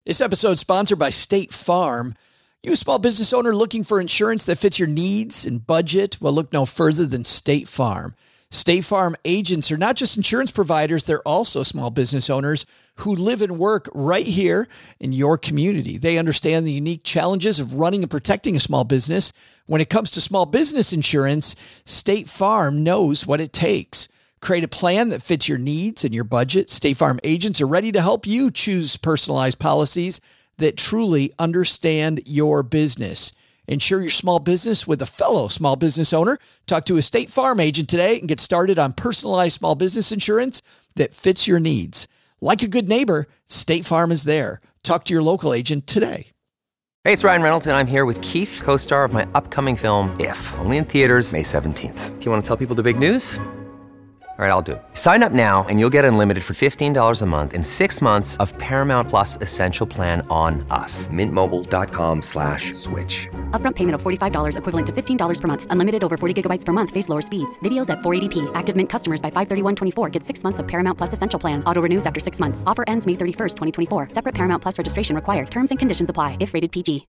This episode is sponsored by State Farm. You a small business owner looking for insurance that fits your needs and budget? Well, look no further than State Farm. State Farm agents are not just insurance providers, they're also small business owners who live and work right here in your community. They understand the unique challenges of running and protecting a small business. When it comes to small business insurance, State Farm knows what it takes. Create a plan that fits your needs and your budget. State Farm agents are ready to help you choose personalized policies that truly understand your business. Insure your small business with a fellow small business owner. Talk to a State Farm agent today and get started on personalized small business insurance that fits your needs. Like a good neighbor, State Farm is there. Talk to your local agent today. Hey, it's Ryan Reynolds, and I'm here with Keith, co-star of my upcoming film, If, only in theaters May 17th. Do you want to tell people the big news? All right, I'll do it. Sign up now and you'll get unlimited for $15 a month and 6 months of Paramount Plus Essential Plan on us. MintMobile.com/switch. Upfront payment of $45 equivalent to $15 per month. Unlimited over 40 gigabytes per month. Face lower speeds. Videos at 480p. Active Mint customers by 531.24 get 6 months of Paramount Plus Essential Plan. Auto renews after 6 months. Offer ends May 31st, 2024. Separate Paramount Plus registration required. Terms and conditions apply if rated PG.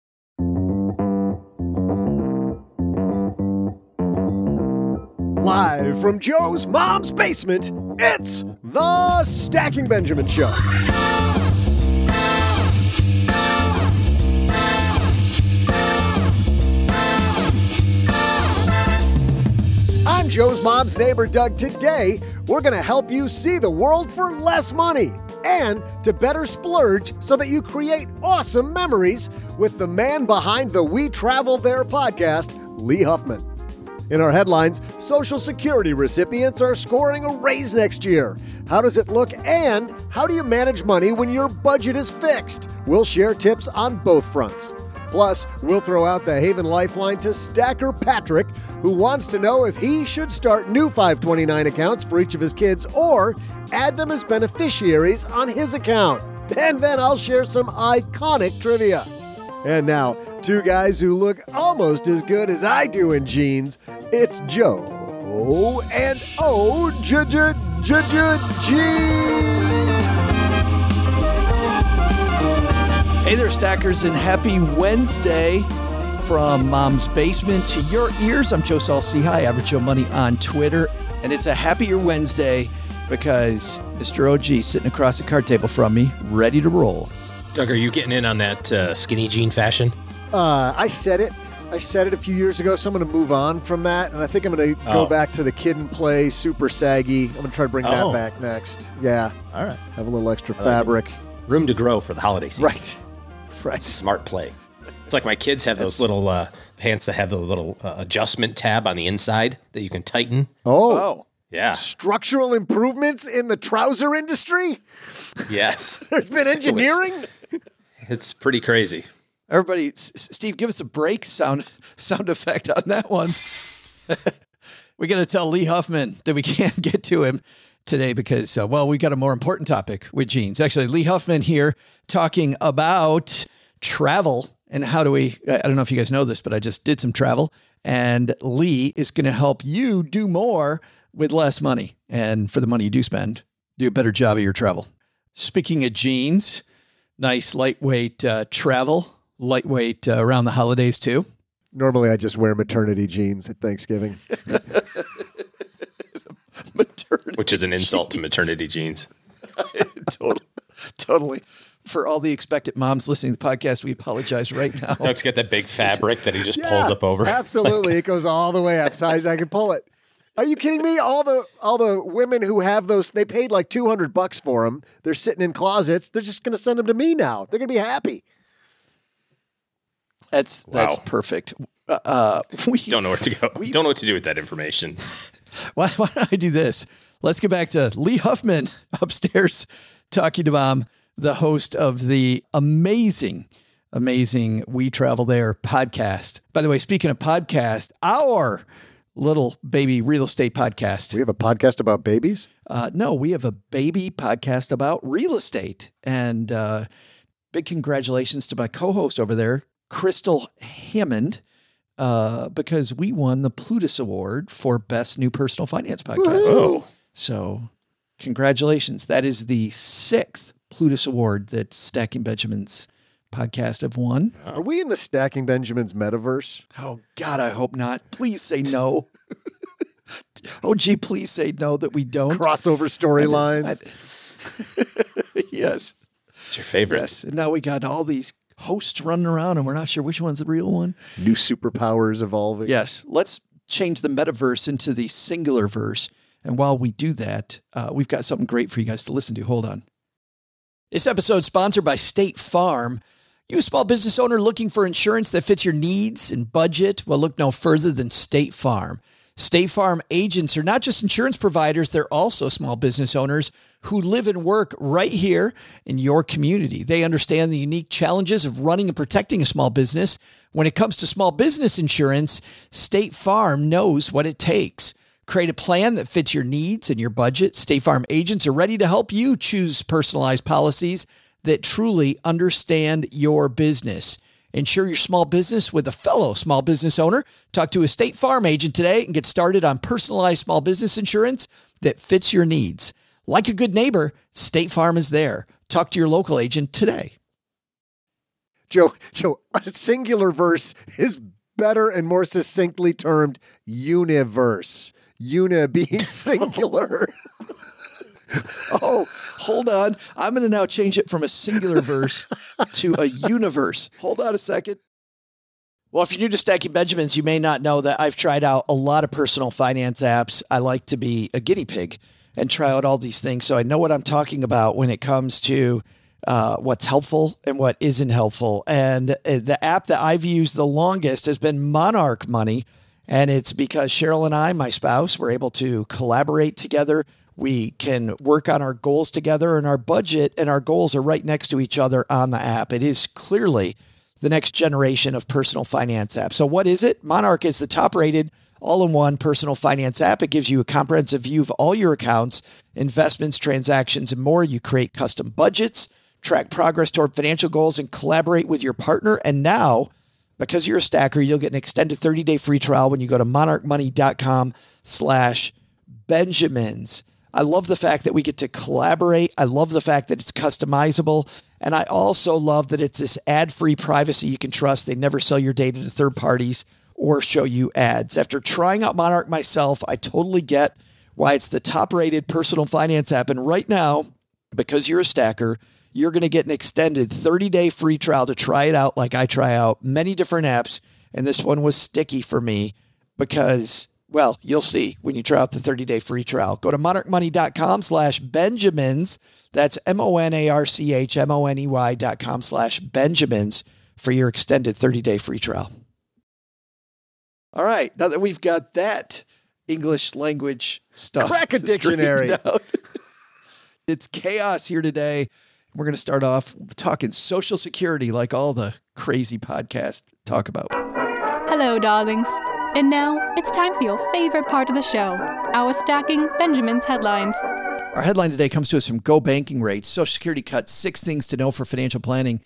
Live from Joe's mom's basement, it's the Stacking Benjamin Show. I'm Joe's mom's neighbor, Doug. Today, we're going to help you see the world for less money and to better splurge so that you create awesome memories with the man behind the We Travel There podcast, Lee Huffman. In our headlines, Social Security recipients are scoring a raise next year. How does it look, and how do you manage money when your budget is fixed? We'll share tips on both fronts. Plus, we'll throw out the Haven Lifeline to Stacker Patrick, who wants to know if he should start new 529 accounts for each of his kids or add them as beneficiaries on his account. And then I'll share some iconic trivia. And now, two guys who look almost as good as I do in jeans. It's Joe and G. Hey there, Stackers, and happy Wednesday from Mom's Basement to your ears. I'm Joe Saul-Sehy, Average Joe Money on Twitter, and it's a happier Wednesday because Mr. OG sitting across the card table from me, ready to roll. Doug, are you getting in on that skinny jean fashion? I said it a few years ago, so I'm going to move on from that, and I think I'm going to go back to the Kid and Play super saggy. I'm going to try to bring that back next. Yeah. All right. Have a little extra fabric. Room to grow for the holiday season. Right. Smart play. It's like my kids have those little pants that have the little adjustment tab on the inside that you can tighten. Oh. Yeah. Structural improvements in the trouser industry? Yes. There's been engineering? It's pretty crazy. Everybody, Steve, give us a break sound effect on that one. We're going to tell Lee Huffman that we can't get to him today because, we got a more important topic with jeans. Actually, Lee Huffman here talking about travel and how do we, I don't know if you guys know this, but I just did some travel, and Lee is going to help you do more with less money. And for the money you do spend, do a better job of your travel. Speaking of jeans, nice lightweight travel, lightweight around the holidays too. Normally I just wear maternity jeans at Thanksgiving. Which is an insult to maternity jeans. Totally. For all the expectant moms listening to the podcast, we apologize right now. Doug's got that big fabric that he just pulls up over. Absolutely. It goes all the way up as high as I can pull it. Are you kidding me? All the women who have those, they paid like $200 for them. They're sitting in closets. They're just going to send them to me now. They're going to be happy. That's perfect. We don't know where to go. We don't know what to do with that information. Why don't I do this? Let's get back to Lee Huffman upstairs talking to Mom, the host of the amazing We Travel There podcast. By the way, speaking of podcast, our little baby real estate podcast. We have a podcast about babies? No, we have a baby podcast about real estate. And big congratulations to my co-host over there, Crystal Hammond, because we won the Plutus Award for Best New Personal Finance Podcast. Whoa. So congratulations. That is the 6th Plutus Award that Stacking Benjamins podcast have won. Are we in the Stacking Benjamins metaverse? Oh, God, I hope not. Please say no. Oh, gee, please say no that we don't. Crossover storylines. Yes. It's your favorite. Yes. And now we got all these hosts running around and we're not sure which one's the real one. New superpowers evolving. Yes. Let's change the metaverse into the singular verse. And while we do that, we've got something great for you guys to listen to. Hold on. This episode is sponsored by State Farm. You a small business owner looking for insurance that fits your needs and budget? Well, look no further than State Farm. State Farm agents are not just insurance providers, they're also small business owners who live and work right here in your community. They understand the unique challenges of running and protecting a small business. When it comes to small business insurance, State Farm knows what it takes. Create a plan that fits your needs and your budget. State Farm agents are ready to help you choose personalized policies that truly understand your business. Insure your small business with a fellow small business owner. Talk to a State Farm agent today and get started on personalized small business insurance that fits your needs. Like a good neighbor, State Farm is there. Talk to your local agent today. Joe, a singular verse is better and more succinctly termed universe. Uni being singular. Oh, hold on. I'm going to now change it from a singular verse to a universe. Hold on a second. Well, if you're new to Stacking Benjamins, you may not know that I've tried out a lot of personal finance apps. I like to be a guinea pig and try out all these things. So I know what I'm talking about when it comes to what's helpful and what isn't helpful. And the app that I've used the longest has been Monarch Money. And it's because Cheryl and I, my spouse, were able to collaborate together. We can work on our goals together, and our budget and our goals are right next to each other on the app. It is clearly the next generation of personal finance apps. So what is it? Monarch is the top-rated all-in-one personal finance app. It gives you a comprehensive view of all your accounts, investments, transactions, and more. You create custom budgets, track progress toward financial goals, and collaborate with your partner. And now, because you're a stacker, you'll get an extended 30-day free trial when you go to monarchmoney.com/Benjamins. I love the fact that we get to collaborate. I love the fact that it's customizable. And I also love that it's this ad-free privacy you can trust. They never sell your data to third parties or show you ads. After trying out Monarch myself, I totally get why it's the top-rated personal finance app. And right now, because you're a stacker, you're going to get an extended 30-day free trial to try it out like I try out many different apps. And this one was sticky for me because, well, you'll see when you try out the 30-day free trial. Go to monarchmoney.com/Benjamins. That's monarchmoney.com/Benjamins for your extended 30-day free trial. All right. Now that we've got that English language stuff. Crack a dictionary. It's chaos here today. We're going to start off talking Social Security like all the crazy podcasts talk about. Hello, darlings. And now it's time for your favorite part of the show, our Stacking Benjamins headlines. Our headline today comes to us from Go Banking Rates. Social Security cut 6 things to know for financial planning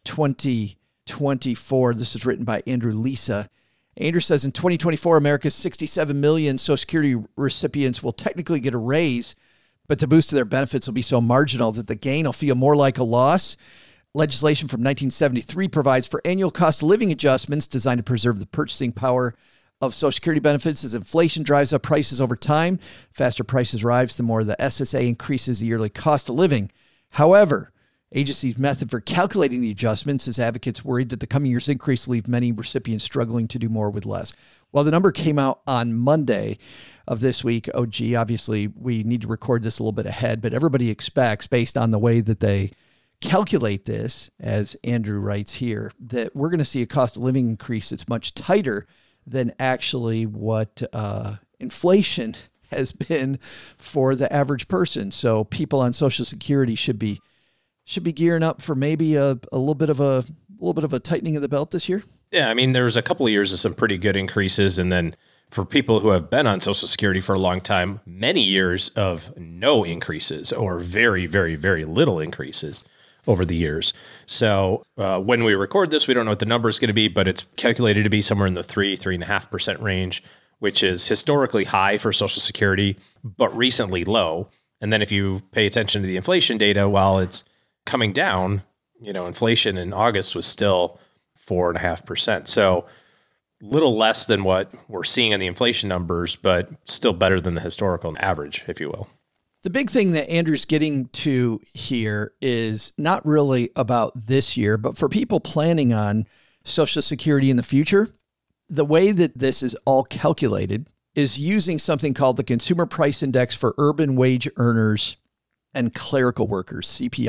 2024. This is written by Andrew Lisa. Andrew says in 2024, America's 67 million Social Security recipients will technically get a raise, but the boost to their benefits will be so marginal that the gain will feel more like a loss. Legislation from 1973 provides for annual cost of living adjustments designed to preserve the purchasing power of Social Security benefits as inflation drives up prices over time. Faster prices rise, the more the SSA increases the yearly cost of living. However, agency's method for calculating the adjustments is advocates worried that the coming year's increase will leave many recipients struggling to do more with less. Well, the number came out on Monday of this week. Oh, gee, obviously we need to record this a little bit ahead, but everybody expects, based on the way that they calculate this, as Andrew writes here, that we're going to see a cost of living increase that's much tighter than actually what inflation has been for the average person. So people on Social Security should be gearing up for maybe a little bit of a tightening of the belt this year. Yeah, I mean, there was a couple of years of some pretty good increases, and then for people who have been on Social Security for a long time, many years of no increases or very, very, very little increases over the years. So when we record this, we don't know what the number is going to be, but it's calculated to be somewhere in the 3.5% range, which is historically high for Social Security, but recently low. And then if you pay attention to the inflation data, while it's coming down, inflation in August was still 4.5%. So little less than what we're seeing in the inflation numbers, but still better than the historical average, if you will. The big thing that Andrew's getting to here is not really about this year, but for people planning on Social Security in the future, the way that this is all calculated is using something called the Consumer Price Index for urban wage earners and clerical workers,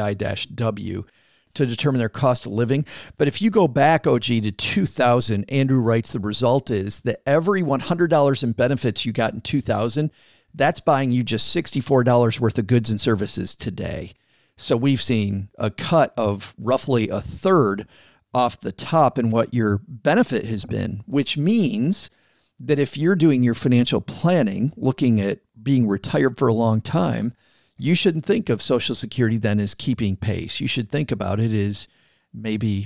CPI-W, to determine their cost of living. But if you go back, OG, to 2000, Andrew writes the result is that every $100 in benefits you got in 2000, that's buying you just $64 worth of goods and services today. So we've seen a cut of roughly a third off the top in what your benefit has been, which means that if you're doing your financial planning, looking at being retired for a long time, you shouldn't think of Social Security then as keeping pace. You should think about it as maybe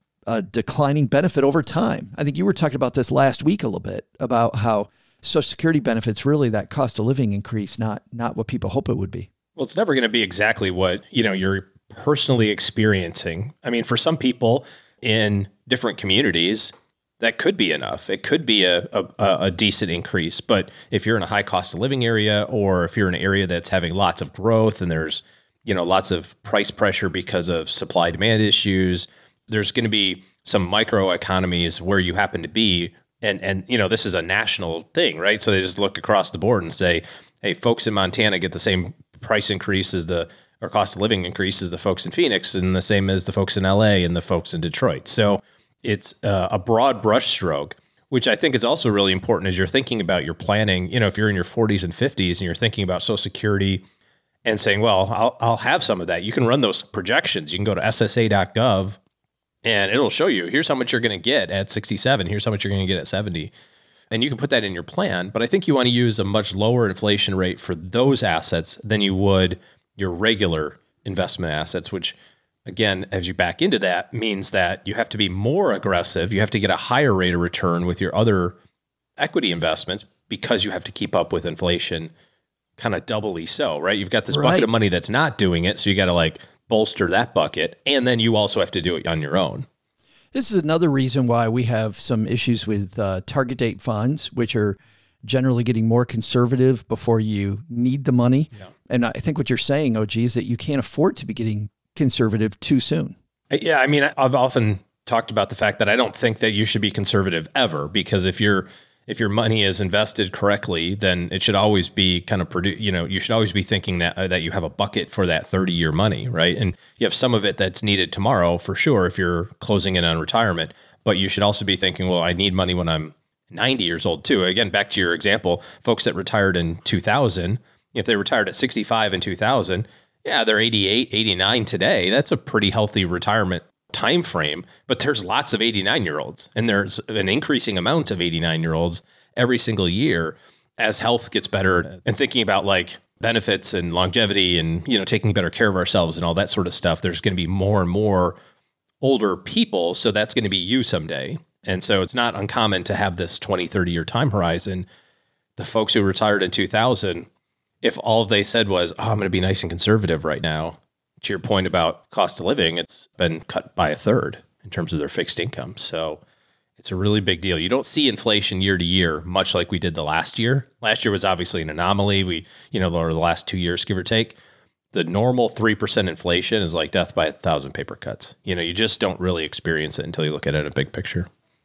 a declining benefit over time. I think you were talking about this last week a little bit about how Social Security benefits really that cost of living increase, not what people hope it would be. Well, it's never going to be exactly what, you're personally experiencing. I mean, for some people in different communities, that could be enough. It could be a decent increase. But if you're in a high cost of living area, or if you're in an area that's having lots of growth and there's, lots of price pressure because of supply demand issues, there's going to be some microeconomies where you happen to be. And this is a national thing, right? So they just look across the board and say, hey, folks in Montana get the same price increase or cost of living increase as the folks in Phoenix, and the same as the folks in LA and the folks in Detroit. So it's a broad brushstroke, which I think is also really important as you're thinking about your planning. If you're in your 40s and 50s and you're thinking about Social Security and saying, well, I'll have some of that. You can run those projections. You can go to SSA.gov and it'll show you, here's how much you're going to get at 67. Here's how much you're going to get at 70. And you can put that in your plan. But I think you want to use a much lower inflation rate for those assets than you would your regular investment assets, which, again, as you back into that, means that you have to be more aggressive. You have to get a higher rate of return with your other equity investments because you have to keep up with inflation, kind of doubly so, right? You've got this bucket of money that's not doing it, so you got to bolster that bucket, and then you also have to do it on your own. This is another reason why we have some issues with target date funds, which are generally getting more conservative before you need the money. Yeah. And I think what you're saying, OG, is that you can't afford to be getting conservative too soon. Yeah. I mean, I've often talked about the fact that I don't think that you should be conservative ever, because if your money is invested correctly, then it should always be kind of you should always be thinking that you have a bucket for that 30-year money, right? And you have some of it that's needed tomorrow for sure if you're closing in on retirement, but you should also be thinking, well, I need money when I'm 90 years old too. Again, back to your example, folks that retired in 2000, if they retired at 65 in 2000, yeah, they're 88, 89 today. That's a pretty healthy retirement time frame, but there's lots of 89-year-olds, and there's an increasing amount of 89-year-olds every single year as health gets better, and thinking about benefits and longevity and, taking better care of ourselves and all that sort of stuff. There's going to be more and more older people. So that's going to be you someday. And so it's not uncommon to have this 20, 30-year time horizon. The folks who retired in 2000, if all they said was, I'm going to be nice and conservative right now, to your point about cost of living, it's been cut by a third in terms of their fixed income. So it's a really big deal. You don't see inflation year to year, much like we did the last year. Last year was obviously an anomaly. Over the last 2 years, give or take, the normal 3% inflation is like death by 1,000 paper cuts. You just don't really experience it until you look at it in a big picture.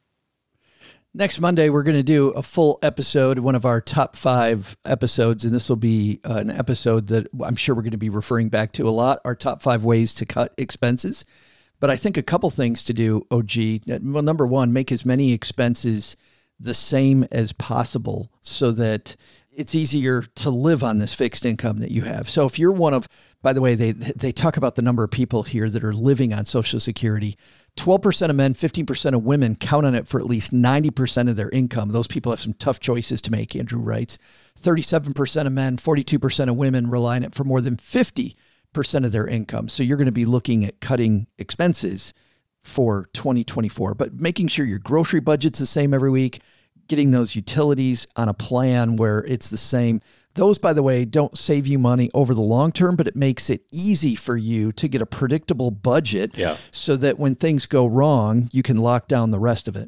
Next Monday, we're going to do a full episode, one of our top 5 episodes, and this will be an episode that I'm sure we're going to be referring back to a lot, our top 5 ways to cut expenses. But I think a couple things to do, OG. Well, number one, make as many expenses the same as possible so that it's easier to live on this fixed income that you have. So if you're one of, by the way, they talk about the number of people here that are living on Social Security. 12% of men, 15% of women count on it for at least 90% of their income. Those people have some tough choices to make, Andrew writes. 37% of men, 42% of women rely on it for more than 50% of their income. So you're going to be looking at cutting expenses for 2024, but making sure your grocery budget's the same every week, getting those utilities on a plan where it's the same. Those, by the way, don't save you money over the long term, but it makes it easy for you to get a predictable budget so that when things go wrong, you can lock down the rest of it.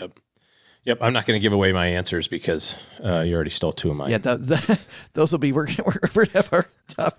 Yep. I'm not going to give away my answers because you already stole two of mine. Yeah, those will be, we're going to have our tough,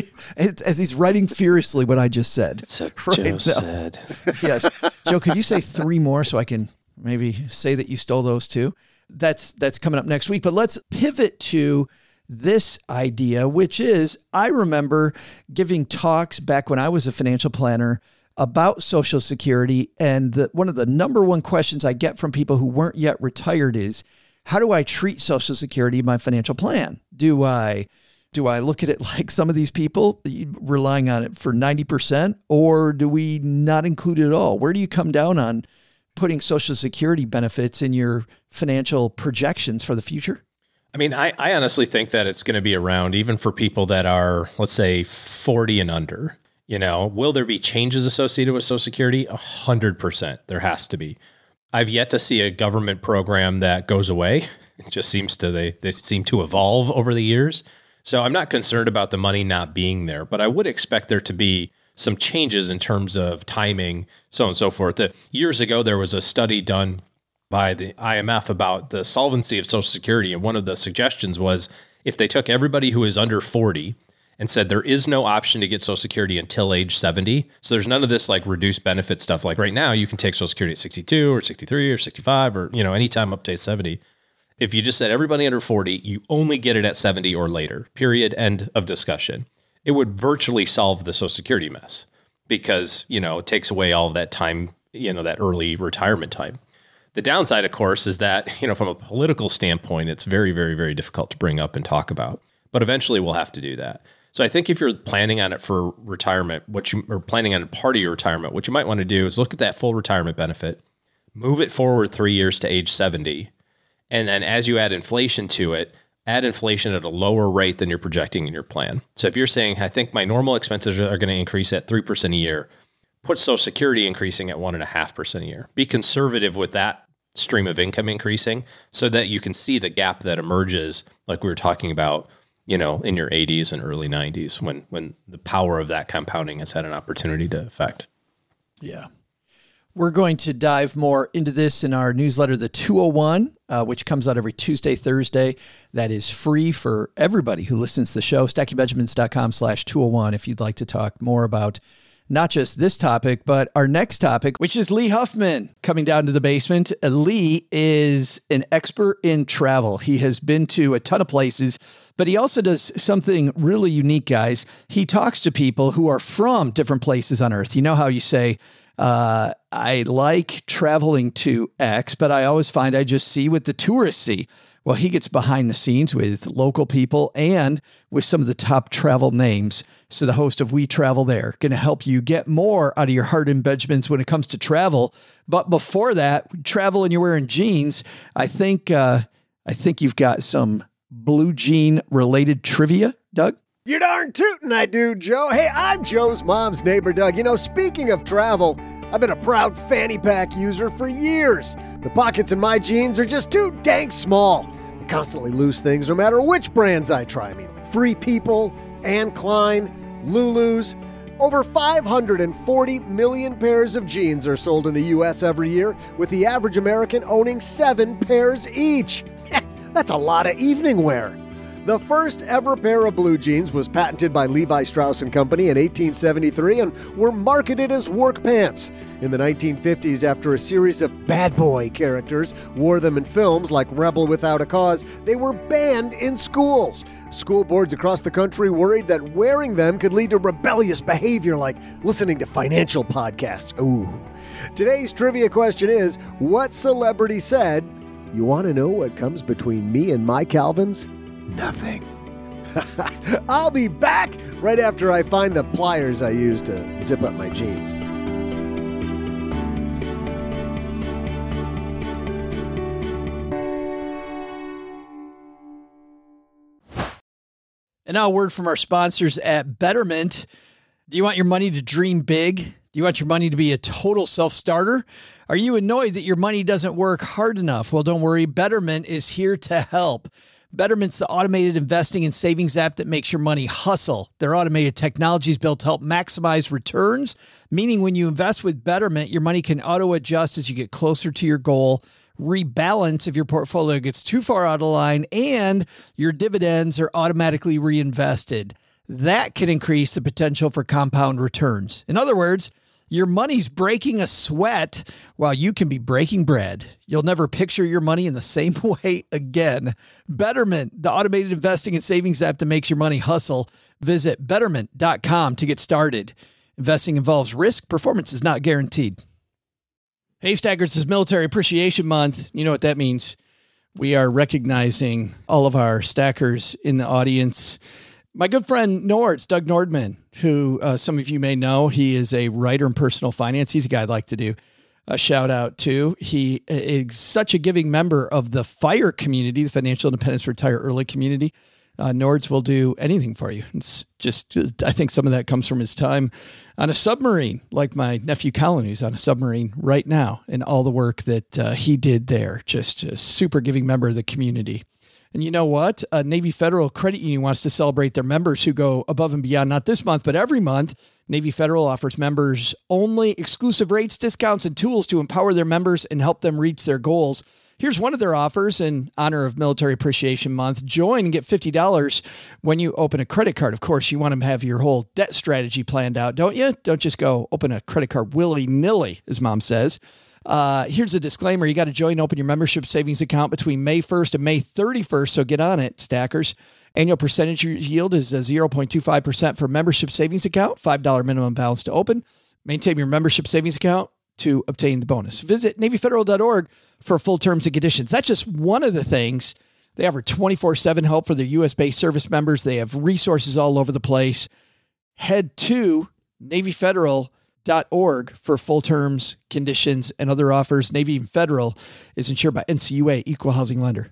as he's writing furiously what I just said. That's what Joe said. Yes. Joe, could you say three more so I can maybe say that you stole those too? That's coming up next week. But let's pivot to this idea, which is, I remember giving talks back when I was a financial planner about Social Security. And one of the number one questions I get from people who weren't yet retired is, how do I treat Social Security in my financial plan? Do I look at it like some of these people, relying on it for 90%, or do we not include it at all? Where do you come down on putting Social Security benefits in your financial projections for the future? I mean, I honestly think that it's going to be around even for people that are, let's say, 40 and under. You know, will there be changes associated with Social Security? 100%. There has to be. I've yet to see a government program that goes away. It just seems they seem to evolve over the years. So I'm not concerned about the money not being there, but I would expect there to be some changes in terms of timing, so on and so forth. Years ago, there was a study done by the IMF about the solvency of Social Security. And one of the suggestions was if they took everybody who is under 40 and said there is no option to get Social Security until age 70. So there's none of this like reduced benefit stuff. Like right now, you can take Social Security at 62 or 63 or 65 or, anytime up to 70. If you just said everybody under 40, you only get it at 70 or later, period, end of discussion. It would virtually solve the Social Security mess because, it takes away all of that time, that early retirement time. The downside, of course, is that, from a political standpoint, it's very, very, very difficult to bring up and talk about. But eventually we'll have to do that. So I think if you're planning on it for retirement, or planning on a part of your retirement, what you might want to do is look at that full retirement benefit, move it forward 3 years to age 70. And then as you add inflation to it, add inflation at a lower rate than you're projecting in your plan. So if you're saying, I think my normal expenses are going to increase at 3% a year, put Social Security increasing at 1.5% a year. Be conservative with that stream of income increasing so that you can see the gap that emerges, like we were talking about, in your 80s and early 90s when the power of that compounding has had an opportunity to affect. Yeah. We're going to dive more into this in our newsletter, The 201, which comes out every Tuesday, Thursday. That is free for everybody who listens to the show. StackingBenjamins.com/201 if you'd like to talk more about not just this topic, but our next topic, which is Lee Huffman coming down to the basement. Lee is an expert in travel. He has been to a ton of places, but he also does something really unique, guys. He talks to people who are from different places on Earth. You know how you say, I like traveling to X, but I always find I just see what the tourists see. Well, he gets behind the scenes with local people and with some of the top travel names. So the host of We Travel There, going to help you get more out of your Hardin Benjamins when it comes to travel. But before that, travel and you're wearing jeans. I think you've got some blue jean related trivia, Doug. You're darn tootin' I do, Joe. Hey, I'm Joe's mom's neighbor, Doug. Speaking of travel, I've been a proud fanny pack user for years. The pockets in my jeans are just too dang small. I constantly lose things no matter which brands I try. Free People, Anne Klein, Lulu's. Over 540 million pairs of jeans are sold in the U.S. every year, with the average American owning 7 pairs each. That's a lot of evening wear. The first ever pair of blue jeans was patented by Levi Strauss & Company in 1873 and were marketed as work pants. In the 1950s, after a series of bad boy characters wore them in films like Rebel Without a Cause, they were banned in schools. School boards across the country worried that wearing them could lead to rebellious behavior like listening to financial podcasts. Ooh. Today's trivia question is, what celebrity said, "You want to know what comes between me and my Calvins? Nothing." I'll be back right after I find the pliers I use to zip up my jeans. And now a word from our sponsors at Betterment. Do you want your money to dream big? Do you want your money to be a total self-starter? Are you annoyed that your money doesn't work hard enough? Well, don't worry. Betterment is here to help. Betterment's the automated investing and savings app that makes your money hustle. Their automated technology is built to help maximize returns, meaning when you invest with Betterment, your money can auto-adjust as you get closer to your goal, rebalance if your portfolio gets too far out of line, and your dividends are automatically reinvested. That can increase the potential for compound returns. In other words, your money's breaking a sweat while you can be breaking bread. You'll never picture your money in the same way again. Betterment, the automated investing and savings app that makes your money hustle. Visit betterment.com to get started. Investing involves risk. Performance is not guaranteed. Hey, Stackers, it's Military Appreciation Month. You know what that means. We are recognizing all of our stackers in the audience. My good friend Nords, Doug Nordman, who some of you may know, he is a writer in personal finance. He's a guy I'd like to do a shout out to. He is such a giving member of the FIRE community, the Financial Independence Retire Early community. Nords will do anything for you. It's just, I think some of that comes from his time on a submarine, like my nephew Colin, who's on a submarine right now, and all the work that he did there. Just a super giving member of the community. And you know what? Navy Federal Credit Union wants to celebrate their members who go above and beyond, not this month, but every month. Navy Federal offers members only exclusive rates, discounts, and tools to empower their members and help them reach their goals. Here's one of their offers in honor of Military Appreciation Month. Join and get $50 when you open a credit card. Of course, you want to have your whole debt strategy planned out, don't you? Don't just go open a credit card willy-nilly, as Mom says. Here's a disclaimer. You got to join and open your membership savings account between May 1st and May 31st. So get on it, stackers. Annual percentage yield is 0.25% for membership savings account, $5 minimum balance to open. Maintain your membership savings account to obtain the bonus. Visit NavyFederal.org for full terms and conditions. That's just one of the things. They offer 24/7 help for their U.S.-based service members. They have resources all over the place. Head to NavyFederal.org for full terms, conditions, and other offers. Navy Federal is insured by NCUA, Equal Housing Lender.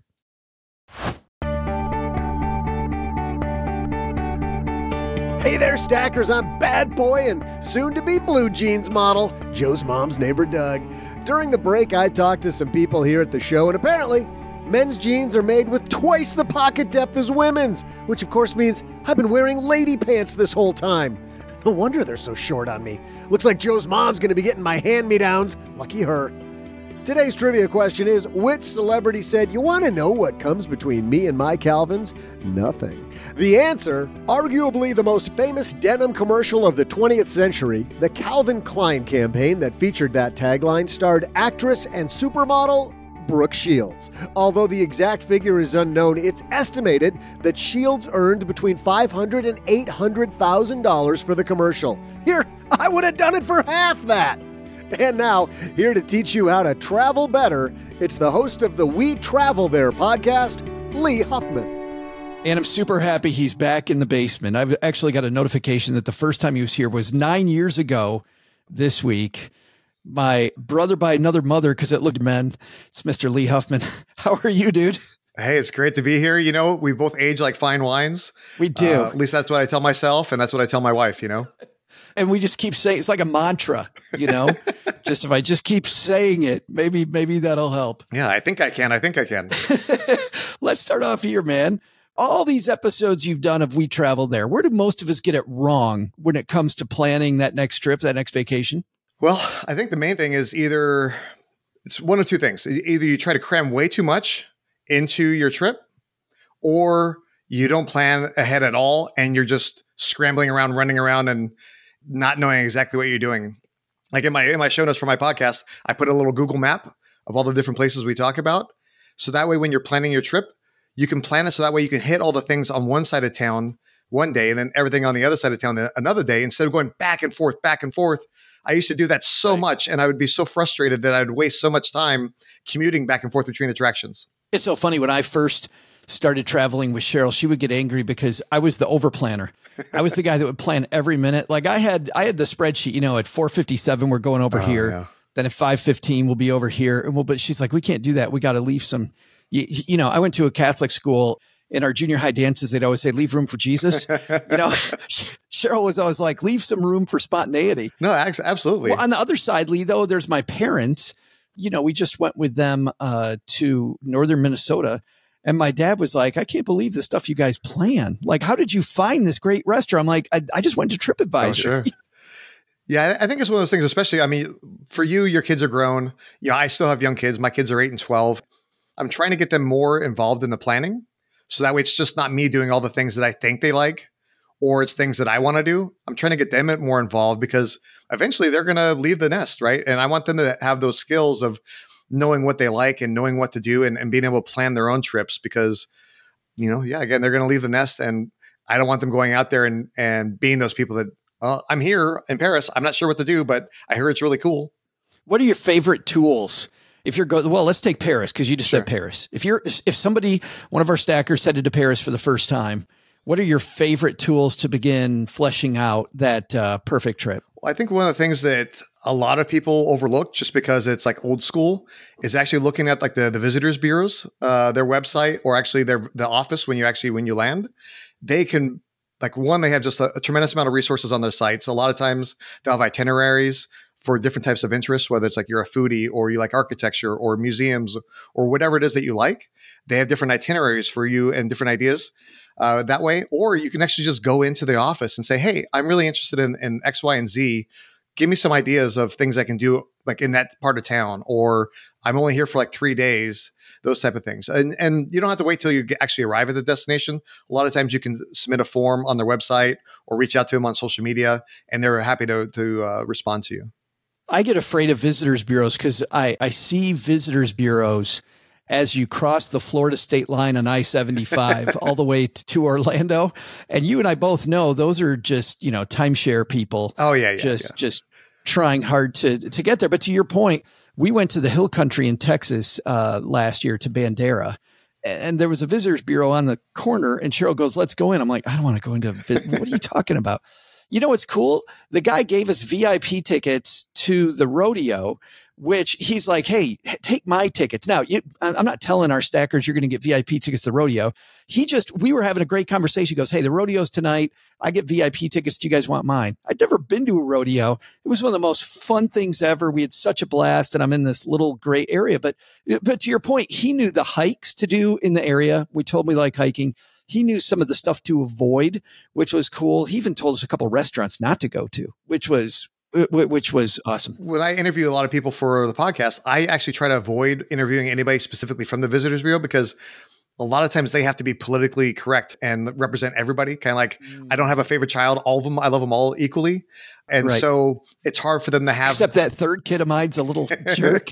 Hey there, Stackers. I'm bad boy and soon-to-be blue jeans model, Joe's mom's neighbor, Doug. During the break, I talked to some people here at the show, and apparently, men's jeans are made with twice the pocket depth as women's, which of course means I've been wearing lady pants this whole time. No wonder they're so short on me. Looks like Joe's mom's going to be getting my hand-me-downs. Lucky her. Today's trivia question is, which celebrity said, "You want to know what comes between me and my Calvins? Nothing." The answer, arguably the most famous denim commercial of the 20th century, the Calvin Klein campaign that featured that tagline starred actress and supermodel Brooke Shields. Although the exact figure is unknown, it's estimated that Shields earned between $500,000 and $800,000 for the commercial. Here, I would have done it for half that. And now, here to teach you how to travel better, it's the host of the We Travel There podcast, Lee Huffman. And I'm super happy he's back in the basement. I've actually got a notification that the first time he was here was 9 years ago this week. My brother by another mother, because it looked men. It's Mr. Lee Huffman. How are you, dude? Hey, it's great to be here. You know, we both age like fine wines. We do. At least that's what I tell myself, and that's what I tell my wife, you know? And we just keep saying, it's like a mantra, you know? Just if I just keep saying it, maybe that'll help. Yeah, I think I can. Let's start off here, man. All these episodes you've done of We Travel There, where do most of us get it wrong when it comes to planning that next trip, that next vacation? Well, I think the main thing is it's one of two things. Either you try to cram way too much into your trip, or you don't plan ahead at all and you're just scrambling around, running around and not knowing exactly what you're doing. Like in my show notes for my podcast, I put a little Google map of all the different places we talk about. So that way, when you're planning your trip, you can plan it so that way you can hit all the things on one side of town one day and then everything on the other side of town another day, instead of going back and forth. I used to do that so much, and I would be so frustrated that I would waste so much time commuting back and forth between attractions. It's so funny. When I first started traveling with Cheryl, she would get angry because I was the over planner. I was the guy that would plan every minute. Like I had the spreadsheet, you know, at 4:57, we're going over here. Yeah. Then at 5:15, we'll be over here. But she's like, we can't do that. We got to leave some, you know, I went to a Catholic school. In our junior high dances, they'd always say, leave room for Jesus. You know, Cheryl was always like, leave some room for spontaneity. No, absolutely. Well, on the other side, Lee, though, there's my parents. You know, we just went with them to northern Minnesota. And my dad was like, I can't believe the stuff you guys plan. Like, how did you find this great restaurant? I'm like, I just went to TripAdvisor. Oh, sure. Yeah, I think it's one of those things, especially, I mean, for you, your kids are grown. Yeah, I still have young kids. My kids are 8 and 12. I'm trying to get them more involved in the planning. So that way it's just not me doing all the things that I think they like, or it's things that I want to do. I'm trying to get them more involved because eventually they're going to leave the nest, right? And I want them to have those skills of knowing what they like and knowing what to do and being able to plan their own trips because, again, they're going to leave the nest and I don't want them going out there and being those people that, I'm here in Paris. I'm not sure what to do, but I hear it's really cool. What are your favorite tools? If you're let's take Paris because you just said Paris. If somebody, one of our stackers headed to Paris for the first time, what are your favorite tools to begin fleshing out that perfect trip? Well, I think one of the things that a lot of people overlook just because it's like old school is actually looking at like the visitors bureaus, their website, or actually the office when you land. They can, like, one, they have just a tremendous amount of resources on their sites. A lot of times they'll have itineraries for different types of interests, whether it's like you're a foodie or you like architecture or museums or whatever it is that you like. They have different itineraries for you and different ideas that way. Or you can actually just go into the office and say, hey, I'm really interested in X, Y, and Z. Give me some ideas of things I can do like in that part of town, or I'm only here for like 3 days, those type of things. And you don't have to wait till you actually arrive at the destination. A lot of times you can submit a form on their website or reach out to them on social media, and they're happy to respond to you. I get afraid of visitors bureaus because I see visitors bureaus as you cross the Florida state line on I-75 all the way to Orlando. And you and I both know those are just, timeshare people. Oh, yeah. Just trying hard to get there. But to your point, we went to the hill country in Texas last year to Bandera. And there was a visitors bureau on the corner, and Cheryl goes, let's go in. I'm like, I don't want to go into what are you talking about? You know what's cool? The guy gave us VIP tickets to the rodeo, which he's like, hey, take my tickets. Now, I'm not telling our stackers you're going to get VIP tickets to the rodeo. We were having a great conversation. He goes, hey, the rodeo's tonight. I get VIP tickets. Do you guys want mine? I'd never been to a rodeo. It was one of the most fun things ever. We had such a blast, and I'm in this little gray area. But to your point, he knew the hikes to do in the area. We told him we like hiking. He knew some of the stuff to avoid, which was cool. He even told us a couple of restaurants not to go to, which was awesome. When I interview a lot of people for the podcast, I actually try to avoid interviewing anybody specifically from the Visitors Bureau because a lot of times they have to be politically correct and represent everybody. Kind of like, I don't have a favorite child. All of them, I love them all equally. And so it's hard for them to have. Except that third kid of mine's a little jerk.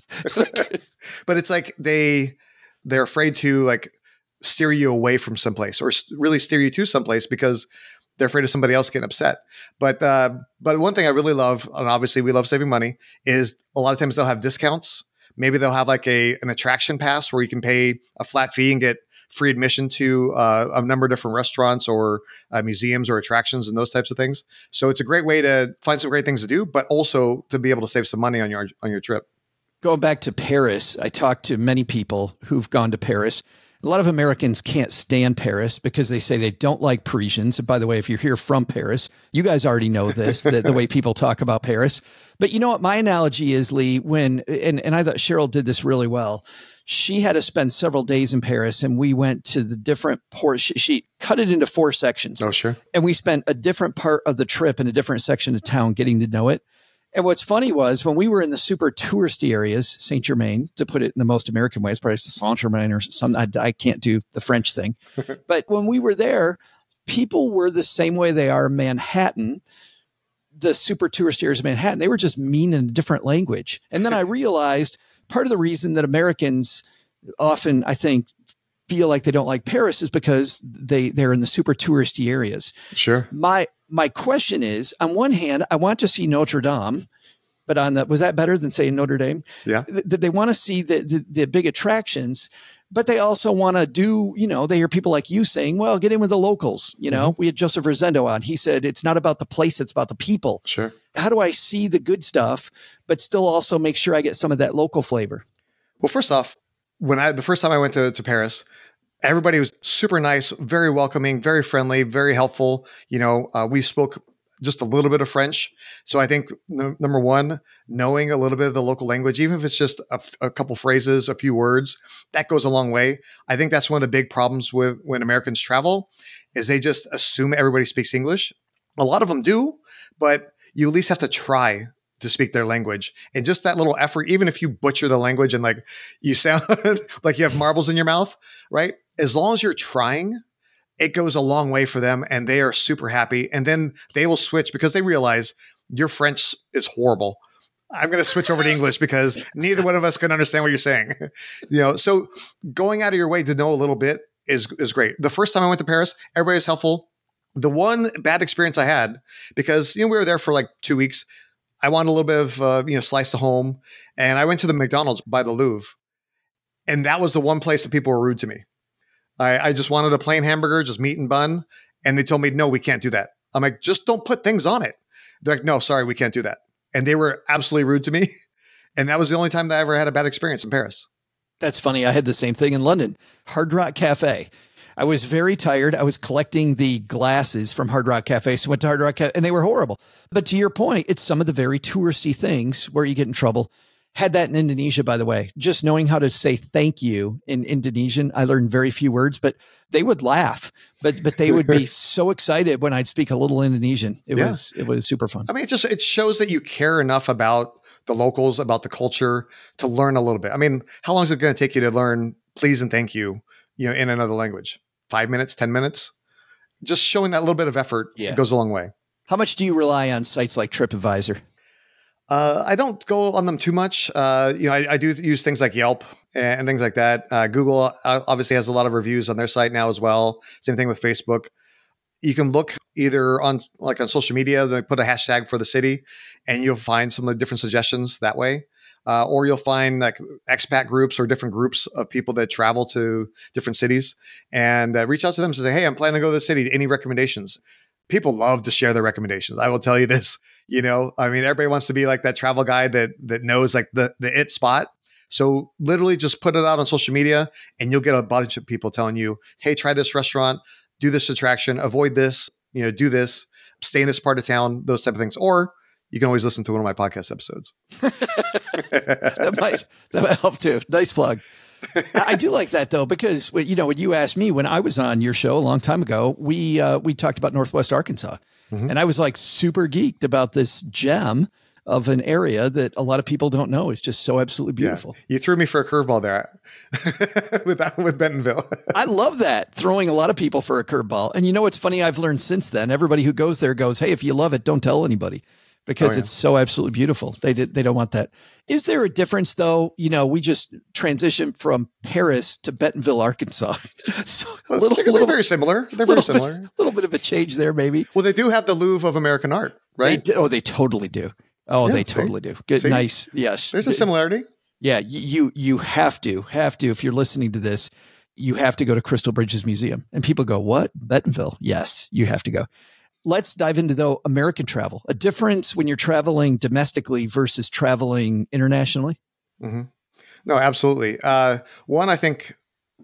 But it's like they're afraid to like steer you away from someplace or really steer you to someplace because they're afraid of somebody else getting upset. But one thing I really love, and obviously we love saving money, is a lot of times they'll have discounts. Maybe they'll have like an attraction pass where you can pay a flat fee and get free admission to a number of different restaurants or museums or attractions and those types of things. So it's a great way to find some great things to do, but also to be able to save some money on your trip. Going back to Paris, I talked to many people who've gone to Paris. A lot of Americans can't stand Paris because they say they don't like Parisians. And by the way, if you're here from Paris, you guys already know this, the way people talk about Paris. But you know what my analogy is, Lee, and I thought Cheryl did this really well. She had to spend several days in Paris, and we went to the different ports. She cut it into 4 sections. Oh, sure. And we spent a different part of the trip in a different section of town getting to know it. And what's funny was when we were in the super touristy areas, Saint Germain, to put it in the most American way, it's probably Saint Germain or something. I can't do the French thing. But when we were there, people were the same way they are in Manhattan, the super touristy areas of Manhattan. They were just mean in a different language. And then I realized part of the reason that Americans often, I think, feel like they don't like Paris is because they're in the super touristy areas. Sure. My question is, on one hand, I want to see Notre Dame, but was that better than saying Notre Dame? Yeah. They want to see the big attractions, but they also want to do, they hear people like you saying, well, get in with the locals. We had Joseph Rosendo on. He said, it's not about the place, it's about the people. Sure. How do I see the good stuff, but still also make sure I get some of that local flavor? Well, first off, the first time I went to Paris, everybody was super nice, very welcoming, very friendly, very helpful. We spoke just a little bit of French. So I think number one, knowing a little bit of the local language, even if it's just a couple phrases, a few words, that goes a long way. I think that's one of the big problems with when Americans travel is they just assume everybody speaks English. A lot of them do, but you at least have to try to speak their language. And just that little effort, even if you butcher the language and like you sound like you have marbles in your mouth, right? As long as you're trying, it goes a long way for them and they are super happy. And then they will switch because they realize your French is horrible. I'm going to switch over to English because neither one of us can understand what you're saying. So going out of your way to know a little bit is great. The first time I went to Paris, everybody was helpful. The one bad experience I had, because we were there for like 2 weeks, I wanted a little bit of slice of home, and I went to the McDonald's by the Louvre, and that was the one place that people were rude to me. I just wanted a plain hamburger, just meat and bun, and they told me, no, we can't do that. I'm like, just don't put things on it. They're like, no, sorry, we can't do that. And they were absolutely rude to me, and that was the only time that I ever had a bad experience in Paris. That's funny. I had the same thing in London, Hard Rock Cafe. I was very tired. I was collecting the glasses from Hard Rock Cafe. So I went to Hard Rock Cafe and they were horrible. But to your point, it's some of the very touristy things where you get in trouble. Had that in Indonesia, by the way, just knowing how to say thank you in Indonesian. I learned very few words, but they would laugh, but they would be so excited when I'd speak a little Indonesian. It was super fun. I mean, it shows that you care enough about the locals, about the culture to learn a little bit. I mean, how long is it going to take you to learn please and thank you, in another language? 5 minutes, 10 minutes, just showing that little bit of effort. It goes a long way. How much do you rely on sites like TripAdvisor? I don't go on them too much. I do use things like Yelp and things like that. Google obviously has a lot of reviews on their site now as well. Same thing with Facebook. You can look either on social media, they put a hashtag for the city and you'll find some of the different suggestions that way. Or you'll find like expat groups or different groups of people that travel to different cities and reach out to them and say, hey, I'm planning to go to the city. Any recommendations? People love to share their recommendations. I will tell you this, everybody wants to be like that travel guy that knows like the it spot. So literally just put it out on social media and you'll get a bunch of people telling you, hey, try this restaurant, do this attraction, avoid this, do this, stay in this part of town, those type of things. Or you can always listen to one of my podcast episodes. that might help too. Nice plug. I do like that though, because when you asked me when I was on your show a long time ago, we talked about Northwest Arkansas, and I was like super geeked about this gem of an area that a lot of people don't know is just so absolutely beautiful. Yeah. You threw me for a curveball there with Bentonville. I love that, throwing a lot of people for a curveball. And what's funny? I've learned since then, everybody who goes there goes, hey, if you love it, don't tell anybody. Because it's so absolutely beautiful. They don't want that. Is there a difference though? We just transitioned from Paris to Bentonville, Arkansas. So they're very similar. They're very similar. A little bit of a change there, maybe. Well, they do have the Louvre of American art, right? They totally do. Oh, yeah, they totally do. Good, see? Nice. Yes. There's a similarity. Yeah. You have to, if you're listening to this, you have to go to Crystal Bridges Museum. And people go, what? Bentonville? Yes, you have to go. Let's dive into, though, American travel. A difference when you're traveling domestically versus traveling internationally? Mm-hmm. No, absolutely. I think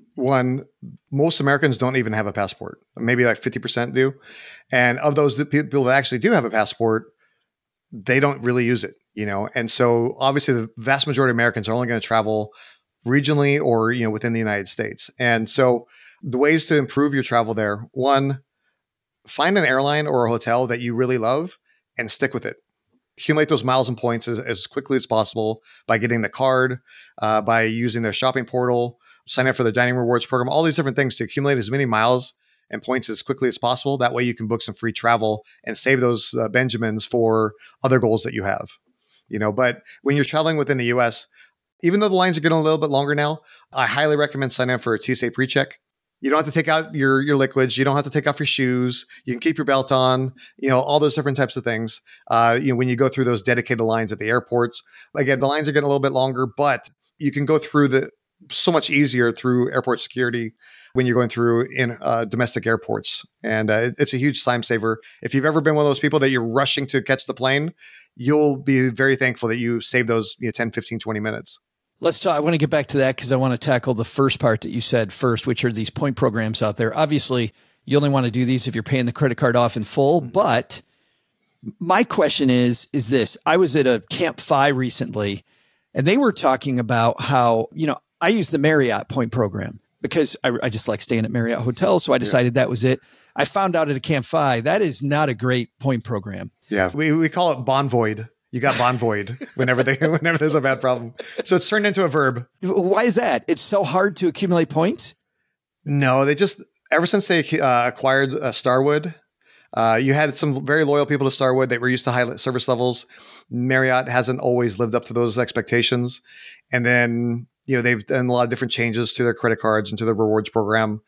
most Americans don't even have a passport. Maybe like 50% do. And of those people that actually do have a passport, they don't really use it, And so obviously the vast majority of Americans are only going to travel regionally or, within the United States. And so the ways to improve your travel there, one, find an airline or a hotel that you really love and stick with it. Accumulate those miles and points as quickly as possible by getting the card, by using their shopping portal, sign up for their dining rewards program, all these different things to accumulate as many miles and points as quickly as possible. That way you can book some free travel and save those Benjamins for other goals that you have. But when you're traveling within the US, even though the lines are getting a little bit longer now, I highly recommend signing up for a TSA PreCheck. You don't have to take out your liquids. You don't have to take off your shoes. You can keep your belt on, all those different types of things. When you go through those dedicated lines at the airports, again, the lines are getting a little bit longer, but you can go through so much easier through airport security when you're going through in domestic airports. And it's a huge time saver. If you've ever been one of those people that you're rushing to catch the plane, you'll be very thankful that you saved those 10, 15, 20 minutes. Let's talk. I want to get back to that because I want to tackle the first part that you said first, which are these point programs out there. Obviously, you only want to do these if you're paying the credit card off in full, but My question is this. I was at a Camp FI recently, and they were talking about how, I use the Marriott point program because I just like staying at Marriott hotels. So I decided that was it. I found out at a Camp FI, that is not a great point program. Yeah. We call it bond void. You got bond void whenever there's a bad problem. So it's turned into a verb. Why is that? It's so hard to accumulate points? No, ever since they acquired Starwood, you had some very loyal people to Starwood. They were used to high service levels. Marriott hasn't always lived up to those expectations. And then, they've done a lot of different changes to their credit cards and to their rewards program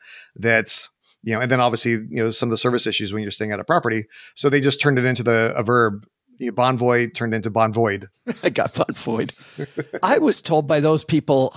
and then obviously, some of the service issues when you're staying at a property. So they just turned it into a verb. Bond void turned into bond void. I got bond void. I was told by those people,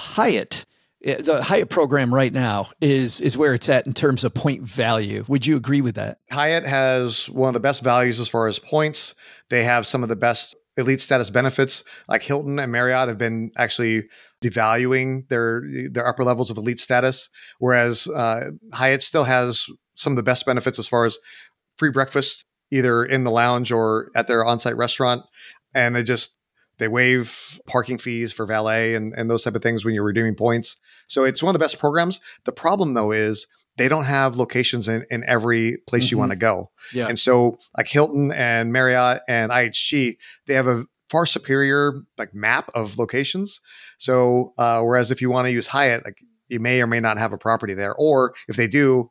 the Hyatt program right now is where it's at in terms of point value. Would you agree with that? Hyatt has one of the best values as far as points. They have some of the best elite status benefits. Like Hilton and Marriott have been actually devaluing their upper levels of elite status, whereas Hyatt still has some of the best benefits as far as free breakfast, either in the lounge or at their on-site restaurant. And they waive parking fees for valet and those type of things when you're redeeming points. So it's one of the best programs. The problem though is they don't have locations in every place you want to go. Yeah. And so like Hilton and Marriott and IHG, they have a far superior map of locations. So whereas if you want to use Hyatt, you may or may not have a property there. Or if they do,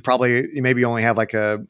you maybe only have a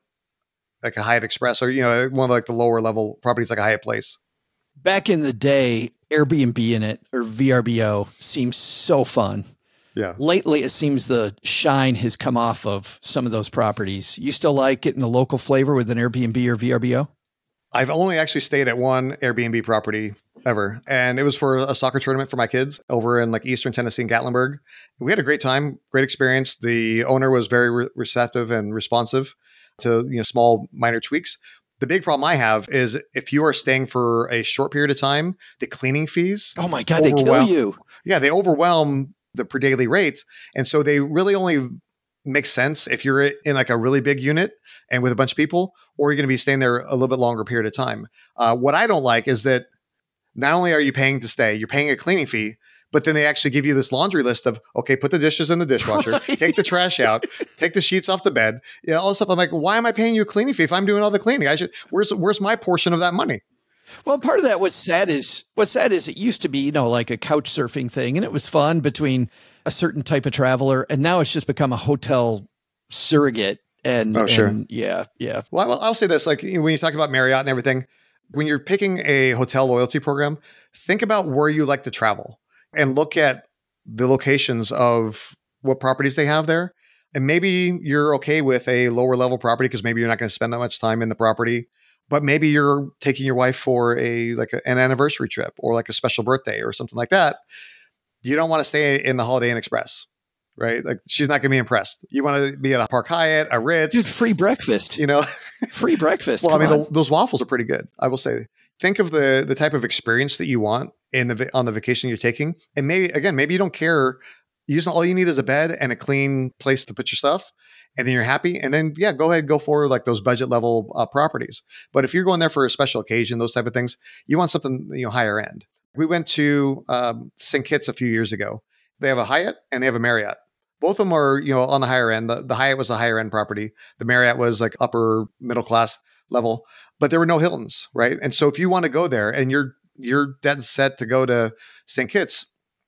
Hyatt Express or, one of the lower level properties like a Hyatt Place. Back in the day, Airbnb in it or VRBO seems so fun. Yeah. Lately, it seems the shine has come off of some of those properties. You still like getting the local flavor with an Airbnb or VRBO? I've only actually stayed at one Airbnb property ever. And it was for a soccer tournament for my kids over in Eastern Tennessee in Gatlinburg. We had a great time, great experience. The owner was very receptive and responsive to small minor tweaks. The big problem I have is if you are staying for a short period of time, the cleaning fees. Oh my God, they kill you. Yeah, they overwhelm the per daily rates. And so they really only make sense if you're in a really big unit and with a bunch of people, or you're going to be staying there a little bit longer period of time. What I don't like is that not only are you paying to stay, you're paying a cleaning fee, but then they actually give you this laundry list of, okay, put the dishes in the dishwasher, take the trash out, take the sheets off the bed, all this stuff. I'm like, why am I paying you a cleaning fee if I'm doing all the cleaning? Where's my portion of that money? Well, part of that, what's sad is it used to be, like a couch surfing thing, and it was fun between a certain type of traveler, and now it's just become a hotel surrogate. And sure. And yeah. Well, I'll say this, when you talk about Marriott and everything, when you're picking a hotel loyalty program, think about where you like to travel. And look at the locations of what properties they have there. And maybe you're okay with a lower level property because maybe you're not going to spend that much time in the property, but maybe you're taking your wife for an anniversary trip or a special birthday or something like that. You don't want to stay in the Holiday Inn Express, right? She's not going to be impressed. You want to be at a Park Hyatt, a Ritz. Dude, free breakfast. Free breakfast. Well, those waffles are pretty good, I will say. Think of the type of experience that you want on the vacation you're taking. And maybe you don't care. All you need is a bed and a clean place to put your stuff. And then you're happy. And then, go ahead, go for those budget level properties. But if you're going there for a special occasion, those type of things, you want something, higher end. We went to St. Kitts a few years ago. They have a Hyatt and they have a Marriott. Both of them are, on the higher end. The Hyatt was a higher end property. The Marriott was upper middle class level, but there were no Hiltons, right? And so if you want to go there and you're dead set to go to St. Kitts,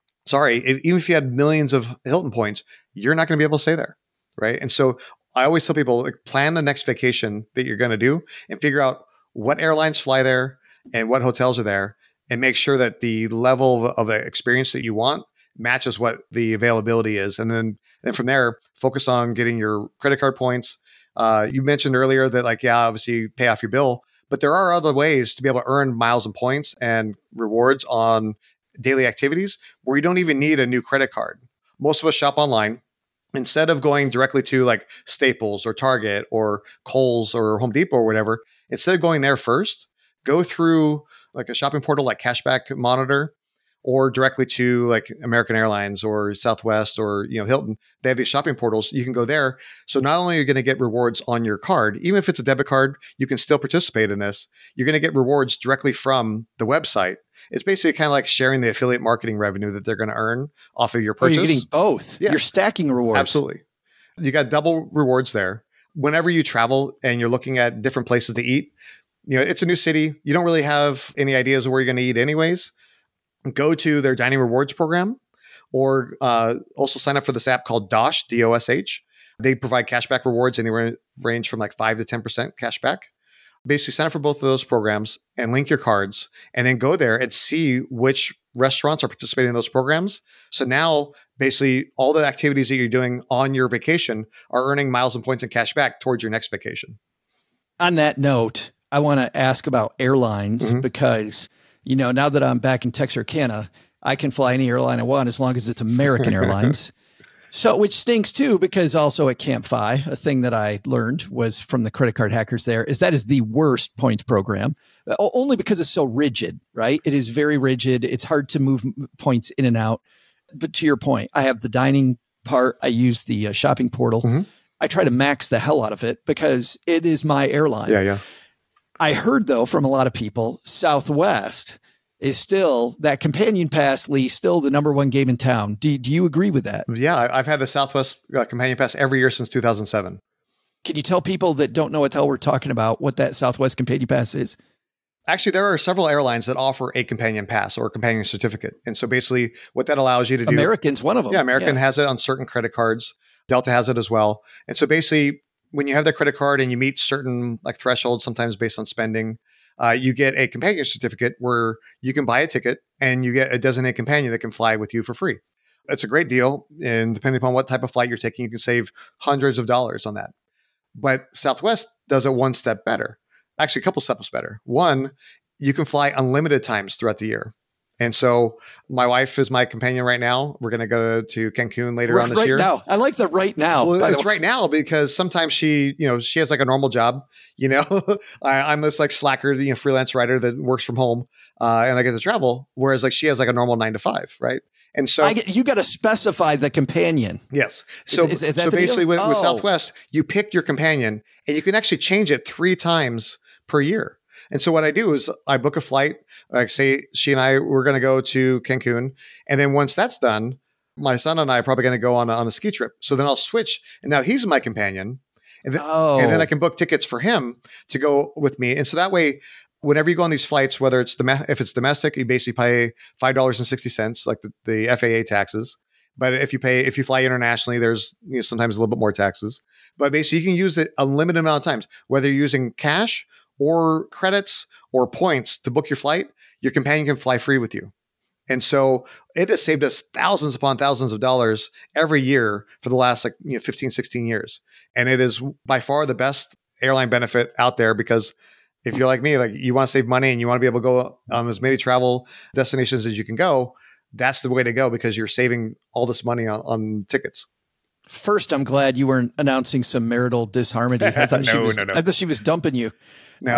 even if you had millions of Hilton points, you're not going to be able to stay there, right? And so I always tell people, plan the next vacation that you're going to do and figure out what airlines fly there and what hotels are there, and make sure that the level of experience that you want matches what the availability is. And then from there, focus on getting your credit card points. You mentioned earlier that obviously pay off your bill, but there are other ways to be able to earn miles and points and rewards on daily activities where you don't even need a new credit card. Most of us shop online. Instead of going directly to Staples or Target or Kohl's or Home Depot or whatever, instead of going there first, go through a shopping portal like Cashback Monitor or directly to like American Airlines or Southwest or Hilton. They have these shopping portals. You can go there. So not only are you going to get rewards on your card, even if it's a debit card, you can still participate in this. You're going to get rewards directly from the website. It's basically kind of like sharing the affiliate marketing revenue that they're going to earn off of your purchase. You're getting both. Yeah. You're stacking rewards. Absolutely. You got double rewards there. Whenever you travel and you're looking at different places to eat, it's a new city. You don't really have any ideas of where you're going to eat anyways. Go to their dining rewards program, or also sign up for this app called Dosh, DOSH. They provide cashback rewards anywhere range from like 5 to 10% cashback. Basically, sign up for both of those programs and link your cards, and then go there and see which restaurants are participating in those programs. So now, basically, all the activities that you're doing on your vacation are earning miles and points and cash back towards your next vacation. On that note, I want to ask about airlines because now that I'm back in Texarkana, I can fly any airline I want as long as it's American Airlines. So, which stinks too, because also at CampFi, a thing that I learned was from the credit card hackers there is that is the worst points program, only because it's so rigid, right? It is very rigid. It's hard to move points in and out. But to your point, I have the dining part. I use the shopping portal. I try to max the hell out of it because it is my airline. Yeah. I heard, though, from a lot of people, Southwest is still, that companion pass, Lee, still the number one game in town. Do you agree with that? Yeah, I've had the Southwest companion pass every year since 2007. Can you tell people that don't know what the hell we're talking about what that Southwest companion pass is? Actually, there are several airlines that offer a companion pass or a companion certificate. And so basically what that allows you to do. American's one of them. Yeah, American has it on certain credit cards. Delta has it as well. And so basically, when you have that credit card and you meet certain like thresholds, sometimes based on spending, you get a companion certificate where you can buy a ticket and you get a designated companion that can fly with you for free. It's a great deal. And depending upon what type of flight you're taking, you can save hundreds of dollars on that. But Southwest does it one step better. Actually, a couple steps better. One, you can fly unlimited times throughout the year. And so my wife is my companion right now. We're going to go to Cancun later on this year. Now. I like the right now. Well, it's right now because sometimes she has like a normal job. I'm this like slacker, freelance writer that works from home, and I get to travel. Whereas like she has like a normal 9 to 5, right? And so you got to specify the companion. Yes. So is that so basically with Oh. Southwest, you pick your companion and you can actually change it 3 times per year. And so what I do is I book a flight, like say she and I, we're going to go to Cancun. And then once that's done, my son and I are probably going to go on a ski trip. So then I'll switch. And now he's my companion. And then I can book tickets for him to go with me. And so that way, whenever you go on these flights, whether it's if it's domestic, you basically pay $5.60, like the FAA taxes. But if you fly internationally, there's sometimes a little bit more taxes. But basically, you can use it a limited amount of times, whether you're using cash or credits or points to book your flight. Your companion can fly free with you. And so it has saved us thousands upon thousands of dollars every year for the last 15, 16 years. And it is by far the best airline benefit out there because if you're like me, like you want to save money and you want to be able to go on as many travel destinations as you can go, that's the way to go because you're saving all this money on tickets. First, I'm glad you weren't announcing some marital disharmony. I thought No. I thought she was dumping you. No,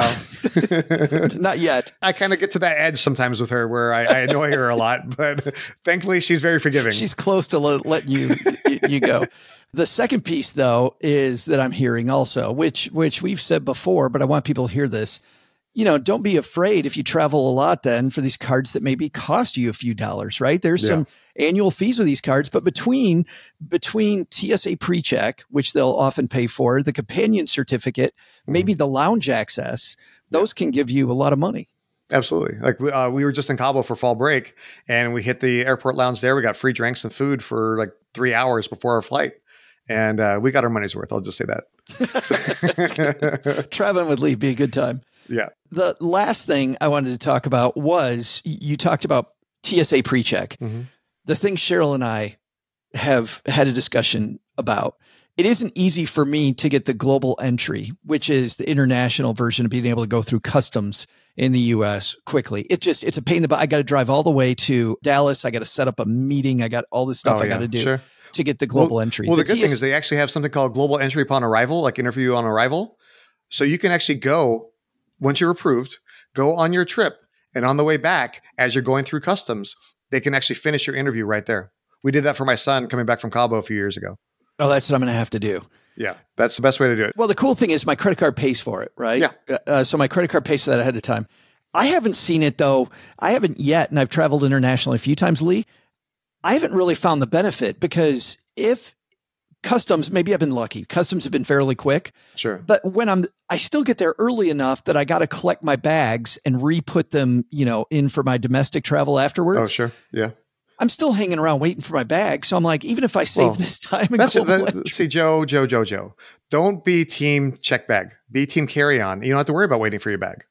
Not yet. I kind of get to that edge sometimes with her where I annoy her a lot, but thankfully she's very forgiving. She's close to letting you go. The second piece, though, is that I'm hearing also, which we've said before, but I want people to hear this. Don't be afraid if you travel a lot then for these cards that maybe cost you a few dollars, right? There's some annual fees with these cards, but between TSA PreCheck, which they'll often pay for, the companion certificate, maybe the lounge access, those can give you a lot of money. Absolutely. Like we were just in Cabo for fall break and we hit the airport lounge there. We got free drinks and food for like 3 hours before our flight. And we got our money's worth. I'll just say that. Traveling with Lee be a good time. Yeah. The last thing I wanted to talk about was you talked about TSA PreCheck. Mm-hmm. The thing Cheryl and I have had a discussion about. It isn't easy for me to get the global entry, which is the international version of being able to go through customs in the US quickly. It's a pain in the butt. I got to drive all the way to Dallas. I got to set up a meeting. I got all this stuff I got to do to get the global entry. Well, the good thing is they actually have something called global entry upon arrival, like interview on arrival. So you can actually go, once you're approved, go on your trip. And on the way back, as you're going through customs, they can actually finish your interview right there. We did that for my son coming back from Cabo a few years ago. Oh, that's what I'm going to have to do. Yeah, that's the best way to do it. Well, the cool thing is my credit card pays for it, right? Yeah. So my credit card pays for that ahead of time. I haven't seen it though. I haven't yet. And I've traveled internationally a few times, Lee. I haven't really found the benefit because if customs, maybe I've been lucky. Customs have been fairly quick. Sure. But when I still get there early enough that I got to collect my bags and re-put them, in for my domestic travel afterwards. Oh, sure. Yeah. I'm still hanging around waiting for my bag. So I'm like, even if I save this time and see, Joe, don't be team check bag. Be team carry on. You don't have to worry about waiting for your bag.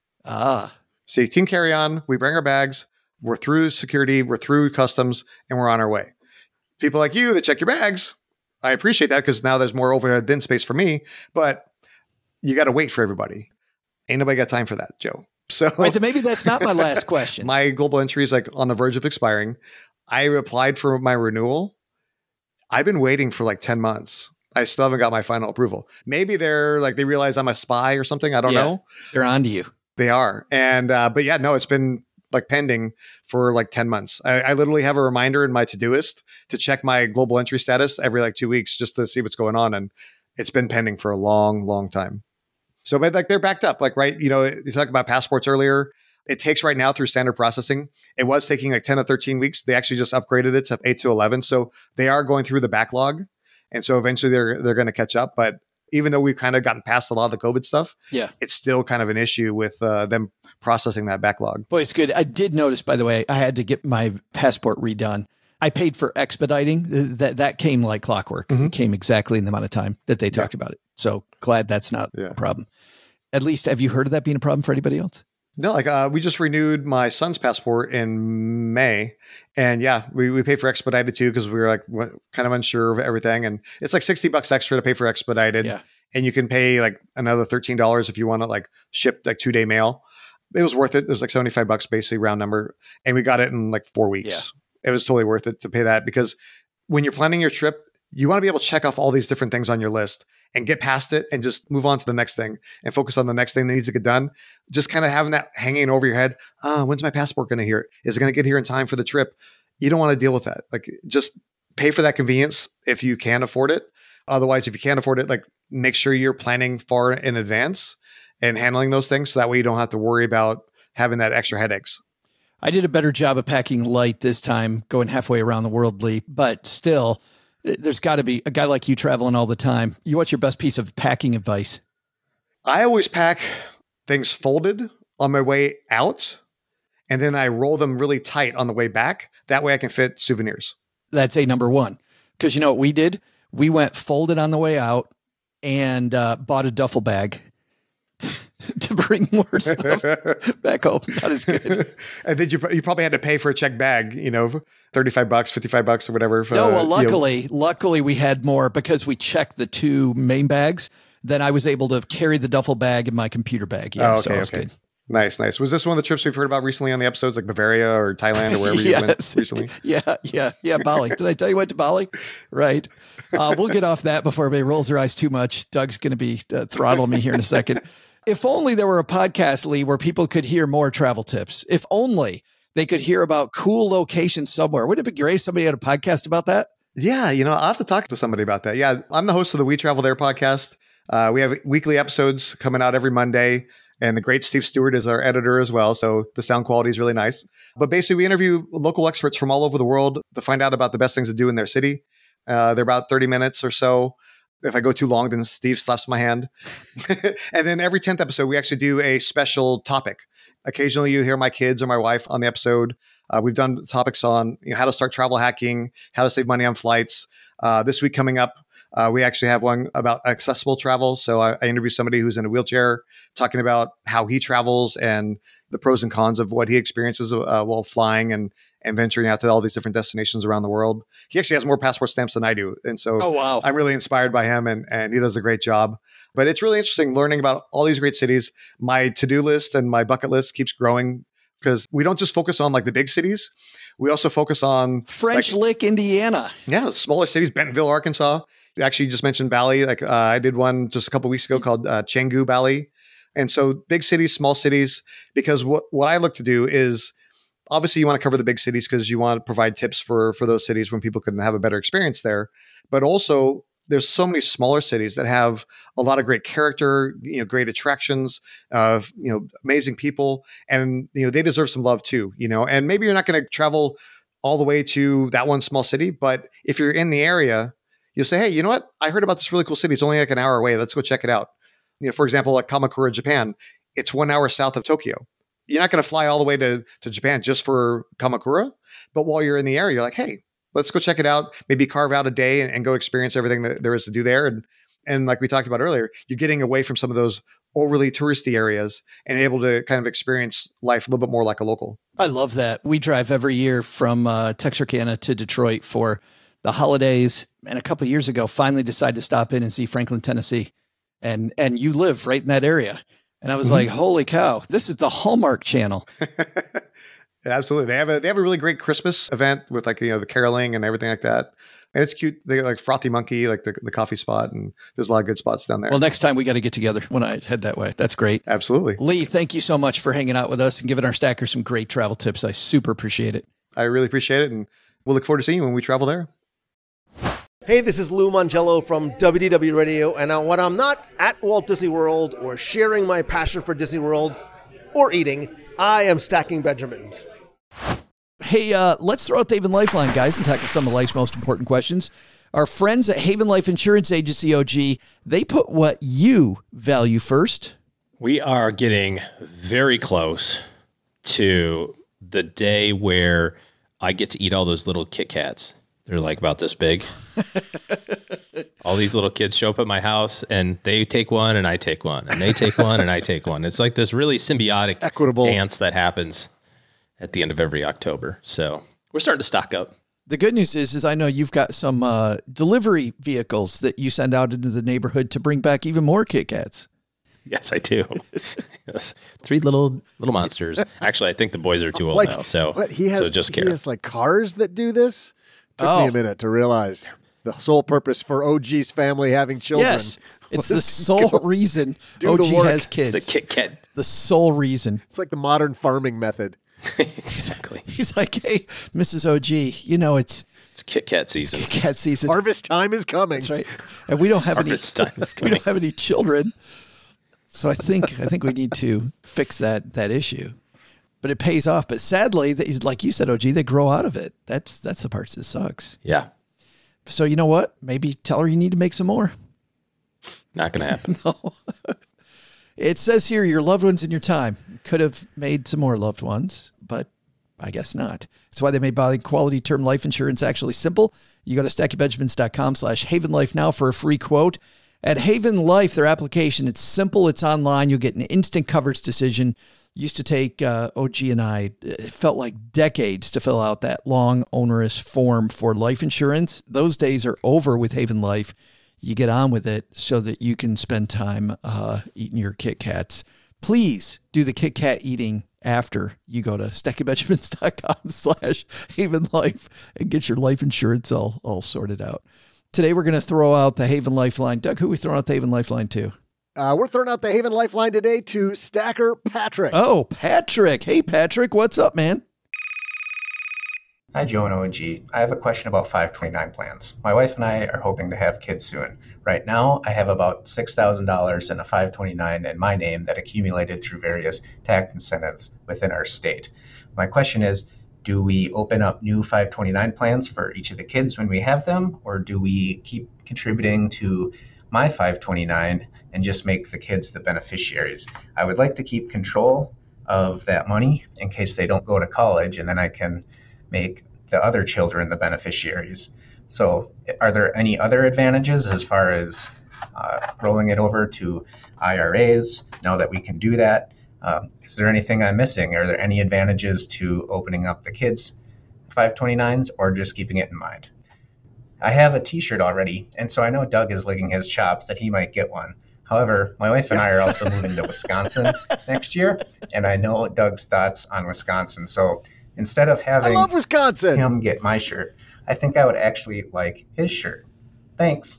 See, team carry on. We bring our bags. We're through security. We're through customs, and we're on our way. People like you that check your bags, I appreciate that because now there's more overhead bin space for me. But you got to wait for everybody. Ain't nobody got time for that, Joe. So right, maybe that's not my last question. My global entry is like on the verge of expiring. I applied for my renewal. I've been waiting for like 10 months. I still haven't got my final approval. Maybe they're like, they realize I'm a spy or something. I don't know. They're on to you. They are. And, but yeah, no, it's been like pending for like 10 months. I literally have a reminder in my Todoist to check my global entry status every like 2 weeks just to see what's going on. And it's been pending for a long, long time. So, but like they're backed up, like, right. You talked about passports earlier. It takes right now through standard processing. It was taking like 10 to 13 weeks. They actually just upgraded it to 8 to 11. So they are going through the backlog. And so eventually they're going to catch up. But even though we've kind of gotten past a lot of the COVID stuff, it's still kind of an issue with them processing that backlog. Boy, it's good. I did notice, by the way, I had to get my passport redone. I paid for expediting. That came like clockwork. It came exactly in the amount of time that they talked about it. So glad that's not a problem. At least, have you heard of that being a problem for anybody else? No, like we just renewed my son's passport in May, and we paid for expedited too because we were like kind of unsure of everything, and it's like $60 extra to pay for expedited, and you can pay like another $13 if you want to like ship like 2-day mail. It was worth it. It was like $75 basically round number, and we got it in like 4 weeks. Yeah. It was totally worth it to pay that because when you're planning your trip, you want to be able to check off all these different things on your list and get past it and just move on to the next thing and focus on the next thing that needs to get done. Just kind of having that hanging over your head. When's my passport going to here? Is it going to get here in time for the trip? You don't want to deal with that. Like just pay for that convenience if you can afford it. Otherwise, if you can't afford it, like make sure you're planning far in advance and handling those things. So that way you don't have to worry about having that extra headaches. I did a better job of packing light this time, going halfway around the world, Lee, but still, there's got to be a guy like you traveling all the time. What's your best piece of packing advice? I always pack things folded on my way out, and then I roll them really tight on the way back. That way I can fit souvenirs. That's number one. Because you know what we did? We went folded on the way out and bought a duffel bag to bring more stuff back home. Not as good. And then you probably had to pay for a checked bag, $35, $55 or whatever. No, well, luckily we had more because we checked the 2 main bags. Then I was able to carry the duffel bag in my computer bag. Yeah, so it was good. Nice. Was this one of the trips we've heard about recently on the episodes, like Bavaria or Thailand or wherever you went recently? Yeah. Bali. Did I tell you I went to Bali? Right. We'll get off that before everybody rolls their eyes too much. Doug's going to be throttling me here in a second. If only there were a podcast, Lee, where people could hear more travel tips. If only they could hear about cool locations somewhere. Wouldn't it be great if somebody had a podcast about that? Yeah, I'll have to talk to somebody about that. Yeah, I'm the host of the We Travel There podcast. We have weekly episodes coming out every Monday, and the great Steve Stewart is our editor as well. So the sound quality is really nice. But basically, we interview local experts from all over the world to find out about the best things to do in their city. They're about 30 minutes or so. If I go too long, then Steve slaps my hand. And then every 10th episode, we actually do a special topic. Occasionally, you hear my kids or my wife on the episode. We've done topics on how to start travel hacking, how to save money on flights. This week coming up, we actually have one about accessible travel. So I interview somebody who's in a wheelchair talking about how he travels and the pros and cons of what he experiences while flying and venturing out to all these different destinations around the world. He actually has more passport stamps than I do. And so I'm really inspired by him and he does a great job. But it's really interesting learning about all these great cities. My to-do list and my bucket list keeps growing because we don't just focus on like the big cities. We also focus on French Lick, Indiana. Yeah, smaller cities, Bentonville, Arkansas. Actually, you just mentioned Bali. Like I did one just a couple of weeks ago called Canggu, Bali. And so big cities, small cities, because what I look to do is obviously you want to cover the big cities because you want to provide tips for those cities when people can have a better experience there. But also there's so many smaller cities that have a lot of great character, great attractions, amazing people, and they deserve some love too. And maybe you're not going to travel all the way to that one small city, but if you're in the area, you'll say, hey, you know what? I heard about this really cool city. It's only like an hour away. Let's go check it out. For example, like Kamakura, Japan, it's 1 hour south of Tokyo. You're not going to fly all the way to Japan just for Kamakura, but while you're in the area, you're like, hey, let's go check it out. Maybe carve out a day and go experience everything that there is to do there. And like we talked about earlier, you're getting away from some of those overly touristy areas and able to kind of experience life a little bit more like a local. I love that. We drive every year from Texarkana to Detroit for the holidays. And a couple of years ago, finally decided to stop in and see Franklin, Tennessee. And you live right in that area. And I was like, holy cow, this is the Hallmark Channel. Absolutely. They have a really great Christmas event with the caroling and everything like that. And it's cute. They like Frothy Monkey, like the coffee spot. And there's a lot of good spots down there. Well, next time we got to get together when I head that way. That's great. Absolutely. Lee, thank you so much for hanging out with us and giving our stackers some great travel tips. I super appreciate it. I really appreciate it. And we'll look forward to seeing you when we travel there. Hey, this is Lou Mangello from WDW Radio, and when I'm not at Walt Disney World or sharing my passion for Disney World or eating, I am stacking Benjamins. Hey, let's throw out the Haven Lifeline, guys, and tackle some of life's most important questions. Our friends at Haven Life Insurance Agency, OG, they put what you value first. We are getting very close to the day where I get to eat all those little Kit Kats. They're like about this big. All these little kids show up at my house and they take one and I take one and they take one and I take one. It's like this really symbiotic equitable dance that happens at the end of every October. So we're starting to stock up. The good news is I know you've got some delivery vehicles that you send out into the neighborhood to bring back even more Kit Kats. Yes, I do. Yes. 3 little monsters. Actually, I think the boys are too old now. So, he has like cars that do this. Took me a minute to realize the sole purpose for OG's family having children. Yes, it's the sole reason OG has kids. It's the Kit Kat. The sole reason. It's like the modern farming method. Exactly. He's like, hey, Mrs. OG, it's Kit Kat season. Kit Kat season. Harvest time is coming. That's right. And we don't have time is coming. We don't have any children. So I think we need to fix that issue. But it pays off. But sadly, like you said, OG, they grow out of it. That's the part that sucks. Yeah. So you know what? Maybe tell her you need to make some more. Not going to happen. No. It says here your loved ones in your time. Could have made some more loved ones, but I guess not. That's why they made buying quality term life insurance actually simple. You go to StackyBenjamins.com/HavenLife now for a free quote. At Haven Life, their application, it's simple. It's online. You'll get an instant coverage decision. Used to take OG and I, it felt like decades to fill out that long, onerous form for life insurance. Those days are over with Haven Life. You get on with it so that you can spend time eating your Kit Kats. Please do the Kit Kat eating after you go to StackyBenjamins.com/HavenLife and get your life insurance all sorted out. Today, we're going to throw out the Haven Lifeline. Doug, who are we throwing out the Haven Lifeline to? We're throwing out the Haven Lifeline today to Stacker Patrick. Oh, Patrick. Hey, Patrick. What's up, man? Hi, Joe and OG. I have a question about 529 plans. My wife and I are hoping to have kids soon. Right now, I have about $6,000 in a 529 in my name that accumulated through various tax incentives within our state. My question is, do we open up new 529 plans for each of the kids when we have them, or do we keep contributing to my 529 and just make the kids the beneficiaries? I would like to keep control of that money in case they don't go to college, and then I can make the other children the beneficiaries. So are there any other advantages as far as rolling it over to IRAs now that we can do that? Is there anything I'm missing? Are there any advantages to opening up the kids' 529s or just keeping it in mind? I have a t-shirt already, and so I know Doug is licking his chops that he might get one. However, my wife and I are also moving to Wisconsin next year, and I know Doug's thoughts on Wisconsin. So instead of having I love Wisconsin. him get my shirt, I think I would actually like his shirt. Thanks.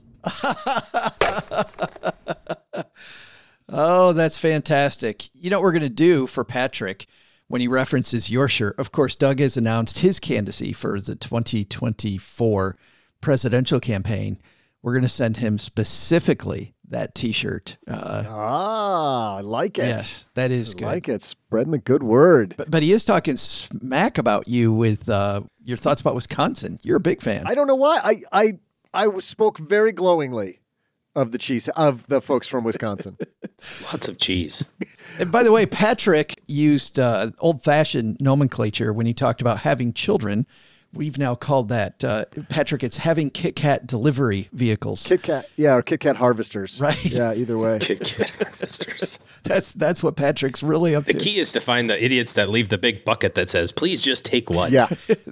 Oh, that's fantastic. You know what we're going to do for Patrick? when he references your shirt. Of course, Doug has announced his candidacy for the 2024 presidential campaign. We're going to send him specifically that T-shirt. I like it. Yes, that is good. I like it. Spreading the good word. But he is talking smack about you with your thoughts about Wisconsin. You're a big fan. I don't know why. I spoke very glowingly of the cheese, of the folks from Wisconsin. Lots of cheese. And by the way, Patrick used old-fashioned nomenclature when he talked about having children. We've now called that, Patrick, it's having Kit Kat delivery vehicles. Kit Kat, yeah, or Kit Kat harvesters. Right. Yeah, either way. Kit Kat harvesters. That's what Patrick's really up to. The key is to find the idiots that leave the big bucket that says, please just take one. Yeah.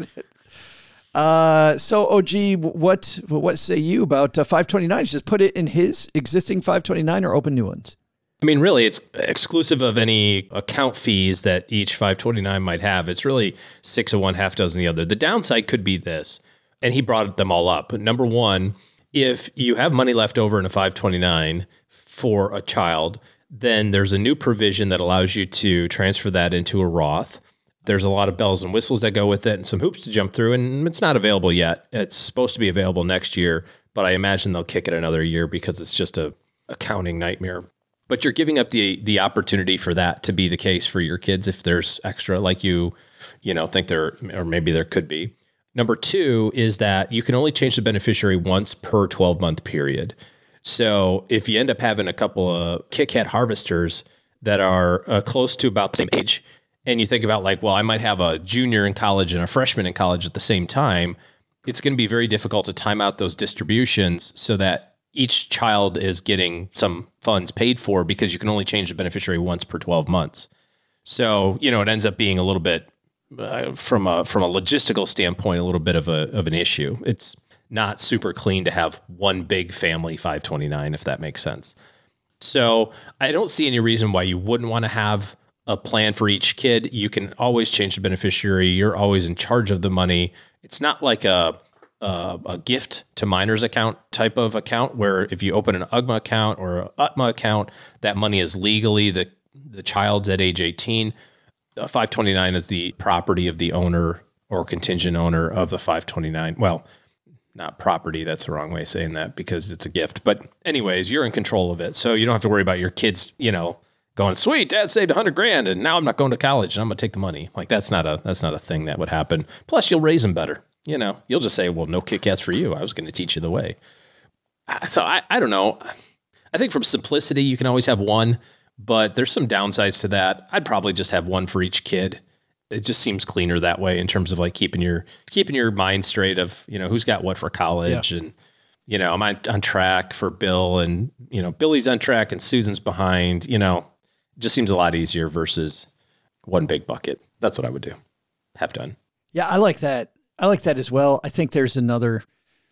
So, OG, what say you about 529s? Just put it in his existing 529 or open new ones? I mean, really, it's exclusive of any account fees that each 529 might have. It's really 6 of one, half dozen the other. The downside could be this, and he brought them all up. Number one, if you have money left over in a 529 for a child, then there's a new provision that allows you to transfer that into a Roth. There's a lot of bells and whistles that go with it and some hoops to jump through, and it's not available yet. It's supposed to be available next year, but I imagine they'll kick it another year because it's just a accounting nightmare. But you're giving up the opportunity for that to be the case for your kids if there's extra, like you think there, or maybe there could be. Number two is that you can only change the beneficiary once per 12-month period. So if you end up having a couple of Kit Kat harvesters that are close to about the same age, and you think about like, well, I might have a junior in college and a freshman in college at the same time, it's going to be very difficult to time out those distributions so that each child is getting some funds paid for because you can only change the beneficiary once per 12 months. So, it ends up being a little bit, from a logistical standpoint, a little bit of an issue. It's not super clean to have one big family 529, if that makes sense. So I don't see any reason why you wouldn't want to have a plan for each kid. You can always change the beneficiary. You're always in charge of the money. It's not like a gift to minors account type of account where if you open an UGMA account or an UTMA account, that money is legally the child's at age 18. 529 is the property of the owner or contingent owner of the 529. Well, not property. That's the wrong way of saying that because it's a gift. But anyways, you're in control of it. So you don't have to worry about your kids, going, sweet, dad saved $100,000 and now I'm not going to college and I'm going to take the money. Like that's not a thing that would happen. Plus you'll raise them better. You'll just say, well, no Kit Kats for you. I was going to teach you the way. So I don't know. I think from simplicity, you can always have one, but there's some downsides to that. I'd probably just have one for each kid. It just seems cleaner that way in terms of like keeping your mind straight of, who's got what for college. Yeah. And, am I on track for Bill and, Billy's on track and Susan's behind, it just seems a lot easier versus one big bucket. That's what I would do. Have done. Yeah. I like that. I like that as well. I think there's another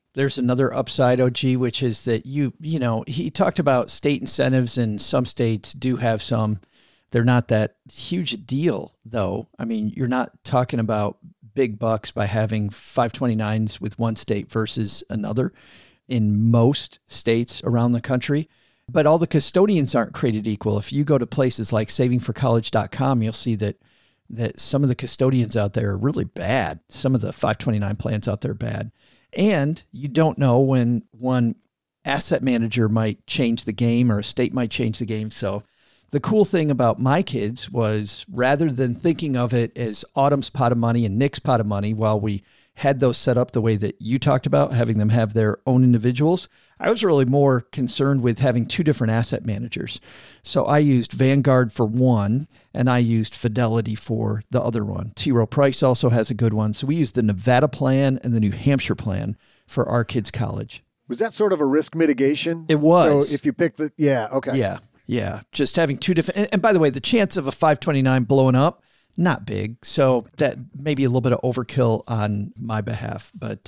upside, OG, which is that he talked about state incentives and some states do have some. They're not that huge deal though. I mean, you're not talking about big bucks by having 529s with one state versus another in most states around the country. But all the custodians aren't created equal. If you go to places like savingforcollege.com, you'll see that some of the custodians out there are really bad. Some of the 529 plans out there are bad. And you don't know when one asset manager might change the game or a state might change the game. So the cool thing about my kids was rather than thinking of it as Autumn's pot of money and Nick's pot of money, while we had those set up the way that you talked about, having them have their own individuals, I was really more concerned with having two different asset managers. So I used Vanguard for one, and I used Fidelity for the other one. T. Rowe Price also has a good one. So we used the Nevada plan and the New Hampshire plan for our kids' college. Was that sort of a risk mitigation? It was. So if you pick okay. Yeah. Just having two different, and by the way, the chance of a 529 blowing up, not big. So that may be a little bit of overkill on my behalf, but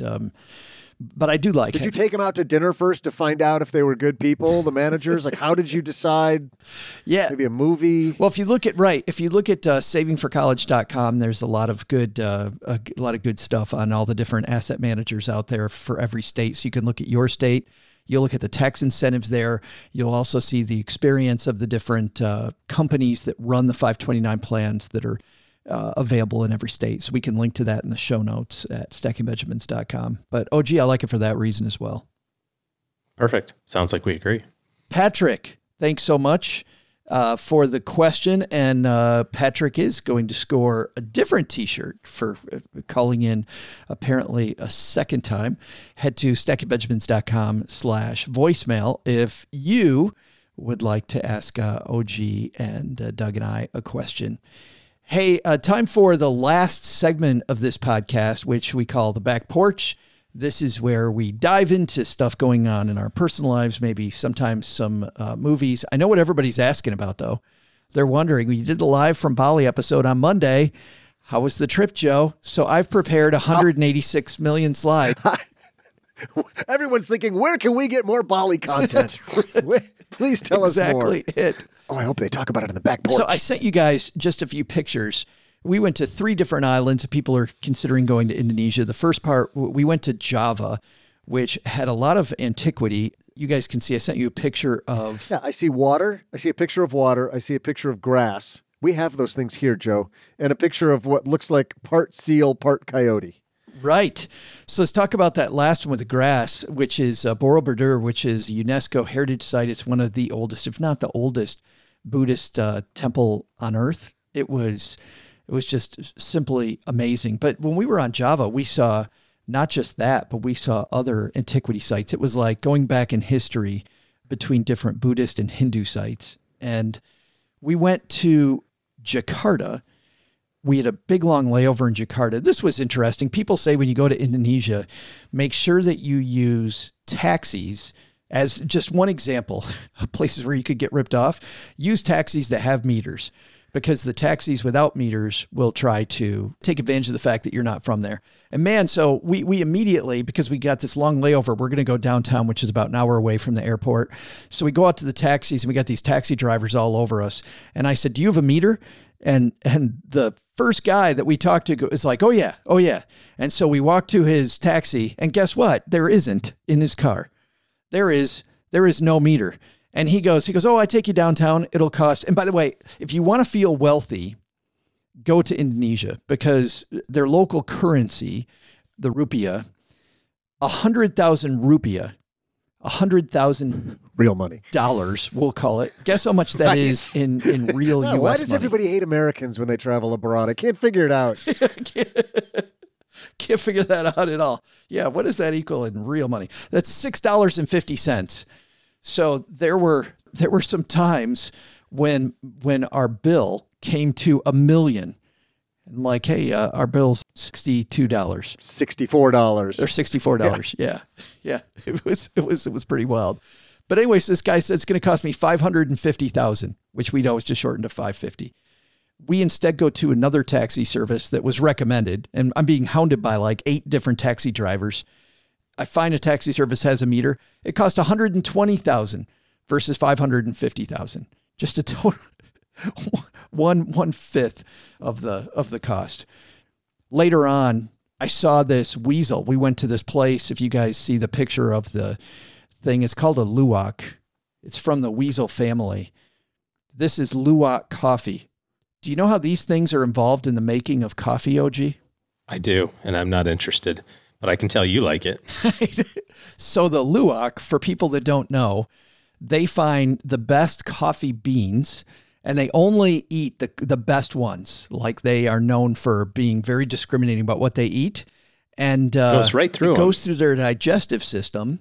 I do like it. Did you take them out to dinner first to find out if they were good people, the managers? Like, how did you decide? Yeah. Maybe a movie? Well, if you look at savingforcollege.com, there's a lot of good stuff on all the different asset managers out there for every state. So you can look at your state. You'll look at the tax incentives there. You'll also see the experience of the different companies that run the 529 plans that are available in every state. So we can link to that in the show notes at stackingbenjamins.com. But OG, I like it for that reason as well. Perfect. Sounds like we agree. Patrick, thanks so much for the question. And Patrick is going to score a different t-shirt for calling in apparently a second time. Head to stackingbenjamins.com/voicemail if you would like to ask OG and Doug and I a question. Hey, time for the last segment of this podcast, which we call The Back Porch. This is where we dive into stuff going on in our personal lives, maybe sometimes some movies. I know what everybody's asking about, though. They're wondering, we did the Live from Bali episode on Monday. How was the trip, Joe? So I've prepared 186 million slides. Everyone's thinking, where can we get more Bali content? Please tell us more. Exactly it. Oh, I hope they talk about it in the back porch. So I sent you guys just a few pictures. We went to 3 different islands. People are considering going to Indonesia. The first part, we went to Java, which had a lot of antiquity. You guys can see, I sent you a picture of... Yeah, I see water. I see a picture of water. I see a picture of grass. We have those things here, Joe. And a picture of what looks like part seal, part coyote. Right. So let's talk about that last one with the grass, which is Borobudur, which is a UNESCO heritage site. It's one of the oldest, if not the oldest, Buddhist temple on earth. It was just simply amazing. But when we were on Java, we saw not just that, but we saw other antiquity sites. It was like going back in history between different Buddhist and Hindu sites. And we went to Jakarta. We had a big, long layover in Jakarta. This was interesting. People say when you go to Indonesia, make sure that you use taxis. As just one example of places where you could get ripped off, use taxis that have meters, because the taxis without meters will try to take advantage of the fact that you're not from there. And man, so we immediately, because we got this long layover, we're going to go downtown, which is about an hour away from the airport. So we go out to the taxis and we got these taxi drivers all over us. And I said, do you have a meter? And the first guy that we talked to is like, oh yeah. And so we walked to his taxi and guess what? There isn't in his car. There is no meter. And he goes, oh, I take you downtown. It'll cost. And by the way, if you want to feel wealthy, go to Indonesia, because their local currency, the rupiah, 100,000 rupiah, 100,000 real money, dollars, we'll call it. Guess how much that is in real US money. Why does everybody hate Americans when they travel abroad? I can't figure it out. Can't figure that out at all. Yeah, what does that equal in real money? That's $6.50. So there were some times when our bill came to $1 million. I'm like, hey, our bill's $62. $64. Or $64. Yeah. It was pretty wild. But anyways, this guy said it's going to cost me $550,000, which we know is just shortened to $550,000. We instead go to another taxi service that was recommended, and I'm being hounded by like 8 different taxi drivers. I find a taxi service has a meter. It cost $120,000 versus $550,000. Just a total one fifth of the cost. Later on, I saw this weasel. We went to this place. If you guys see the picture of the thing, it's called a luwak. It's from the weasel family. This is luwak coffee. Do you know how these things are involved in the making of coffee, OG? I do, and I'm not interested, but I can tell you like it. So the luwak, for people that don't know, they find the best coffee beans, and they only eat the best ones. Like, they are known for being very discriminating about what they eat. And goes right through goes through their digestive system,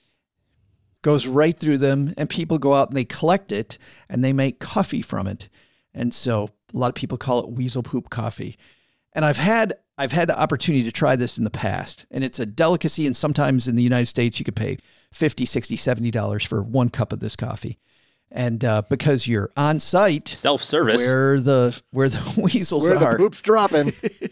goes right through them, and people go out and they collect it, and they make coffee from it. And so a lot of people call it weasel poop coffee. And I've had the opportunity to try this in the past, and it's a delicacy. And sometimes in the United States, you could pay $50, $60, $70 for 1 cup of this coffee. And because you're on site, self-service, where the weasels where are, the poop's dropping,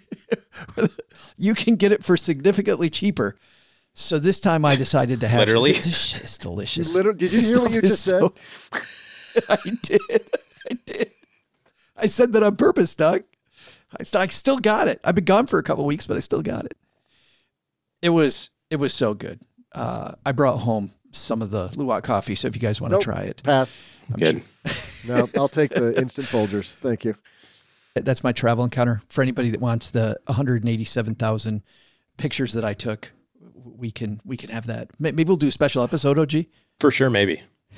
you can get it for significantly cheaper. So this time I decided to have literally. This shit is delicious. Did you hear what you just said? I did. I said that on purpose, Doug. I still got it. I've been gone for a couple of weeks, but I still got it. It was so good. I brought home some of the luwak coffee, so if you guys want to try it. Pass. I'm good. No, I'll take the instant Folgers. Thank you. That's my travel encounter. For anybody that wants the 187,000 pictures that I took, we can have that. Maybe we'll do a special episode, OG. For sure, maybe.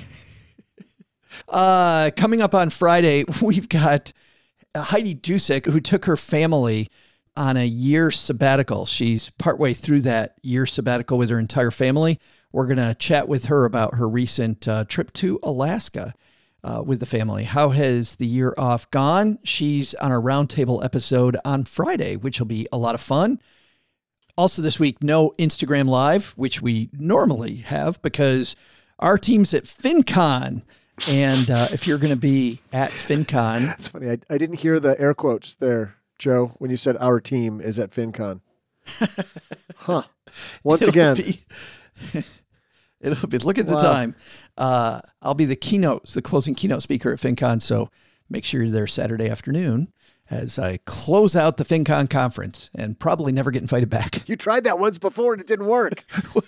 Coming up on Friday, we've got Heidi Dusick, who took her family on a year sabbatical. She's partway through that year sabbatical with her entire family. We're going to chat with her about her recent trip to Alaska with the family. How has the year off gone? She's on our roundtable episode on Friday, which will be a lot of fun. Also this week, no Instagram Live, which we normally have because our team's at FinCon. And if you're going to be at FinCon. It's funny. I didn't hear the air quotes there, Joe, when you said our team is at FinCon. Huh. Once again. It'll be, look at the time. I'll be the closing keynote speaker at FinCon. So make sure you're there Saturday afternoon as I close out the FinCon conference and probably never get invited back. You tried that once before and it didn't work.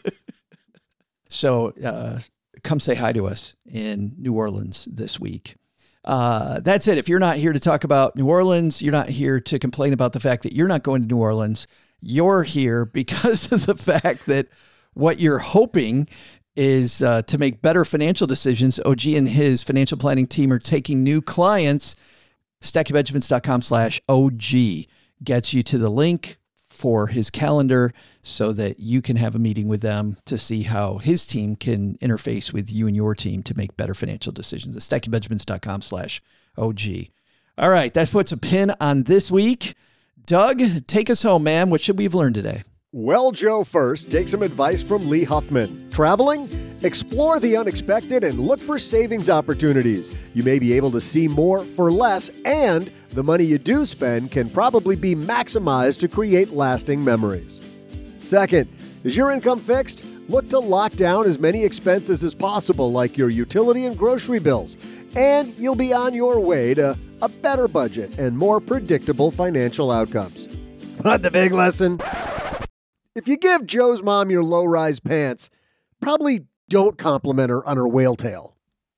So come say hi to us in New Orleans this week. That's it. If you're not here to talk about New Orleans, you're not here to complain about the fact that you're not going to New Orleans. You're here because of the fact that what you're hoping is to make better financial decisions. OG and his financial planning team are taking new clients. StackingBenjamins.com/OG gets you to the link for his calendar so that you can have a meeting with them to see how his team can interface with you and your team to make better financial decisions. At StackingBenjamins.com/OG. All right, that puts a pin on this week. Doug, take us home, man. What should we have learned today? Well, Joe, first, take some advice from Lee Huffman. Traveling? Explore the unexpected and look for savings opportunities. You may be able to see more for less, and the money you do spend can probably be maximized to create lasting memories. Second, is your income fixed? Look to lock down as many expenses as possible, like your utility and grocery bills, and you'll be on your way to a better budget and more predictable financial outcomes. But the big lesson? If you give Joe's mom your low-rise pants, probably don't compliment her on her whale tail.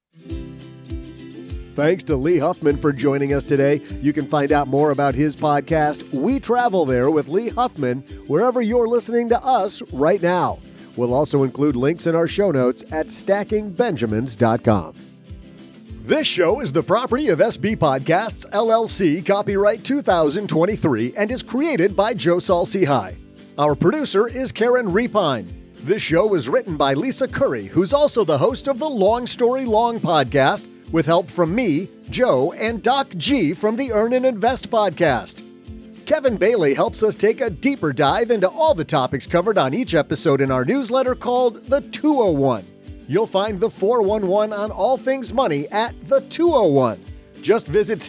Thanks to Lee Huffman for joining us today. You can find out more about his podcast, We Travel There with Lee Huffman, wherever you're listening to us right now. We'll also include links in our show notes at stackingbenjamins.com. This show is the property of SB Podcasts, LLC, copyright 2023, and is created by Joe Saul-Sehy. Our producer is Karen Repine. This show was written by Lisa Curry, who's also the host of the Long Story Long podcast, with help from me, Joe, and Doc G from the Earn and Invest podcast. Kevin Bailey helps us take a deeper dive into all the topics covered on each episode in our newsletter called The 201. You'll find the 411 on all things money at The 201. Just visit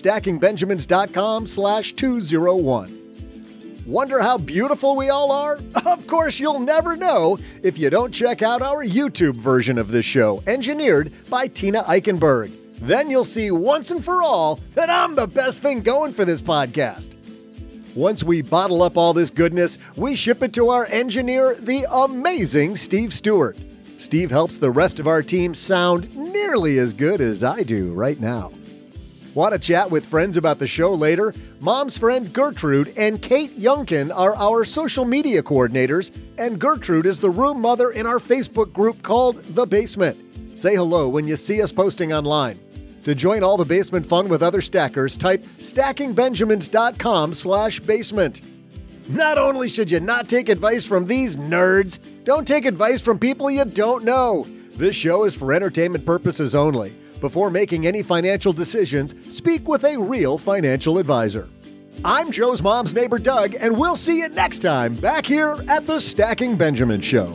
stackingbenjamins.com/201. Wonder how beautiful we all are? Of course, you'll never know if you don't check out our YouTube version of this show, engineered by Tina Eichenberg. Then you'll see once and for all that I'm the best thing going for this podcast. Once we bottle up all this goodness, we ship it to our engineer, the amazing Steve Stewart. Steve helps the rest of our team sound nearly as good as I do right now. Want to chat with friends about the show later? Mom's friend Gertrude and Kate Youngkin are our social media coordinators, and Gertrude is the room mother in our Facebook group called The Basement. Say hello when you see us posting online. To join all the basement fun with other stackers, type stackingbenjamins.com/basement. Not only should you not take advice from these nerds, don't take advice from people you don't know. This show is for entertainment purposes only. Before making any financial decisions, speak with a real financial advisor. I'm Joe's mom's neighbor, Doug, and we'll see you next time back here at the Stacking Benjamin Show.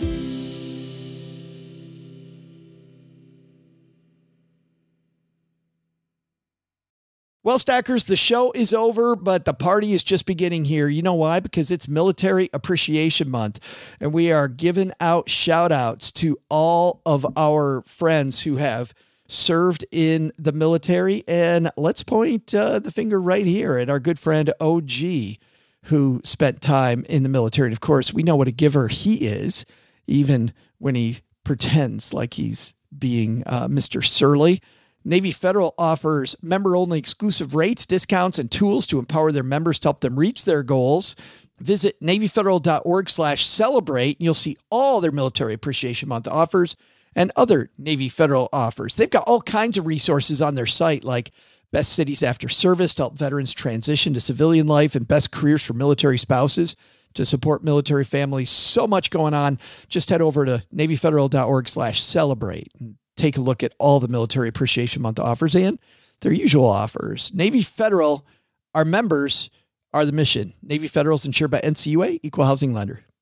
Well, Stackers, the show is over, but the party is just beginning here. You know why? Because it's Military Appreciation Month, and we are giving out shout outs to all of our friends who have served in the military. And let's point the finger right here at our good friend OG, who spent time in the military. And of course, we know what a giver he is, even when he pretends like he's being Mr. Surly. Navy Federal offers member-only exclusive rates, discounts, and tools to empower their members to help them reach their goals. Visit NavyFederal.org/celebrate, and you'll see all their Military Appreciation Month offers and other Navy Federal offers. They've got all kinds of resources on their site, like best cities after service to help veterans transition to civilian life and best careers for military spouses to support military families. So much going on. Just head over to NavyFederal.org/celebrate and take a look at all the Military Appreciation Month offers and their usual offers. Navy Federal, our members are the mission. Navy Federal is insured by NCUA, Equal Housing Lender.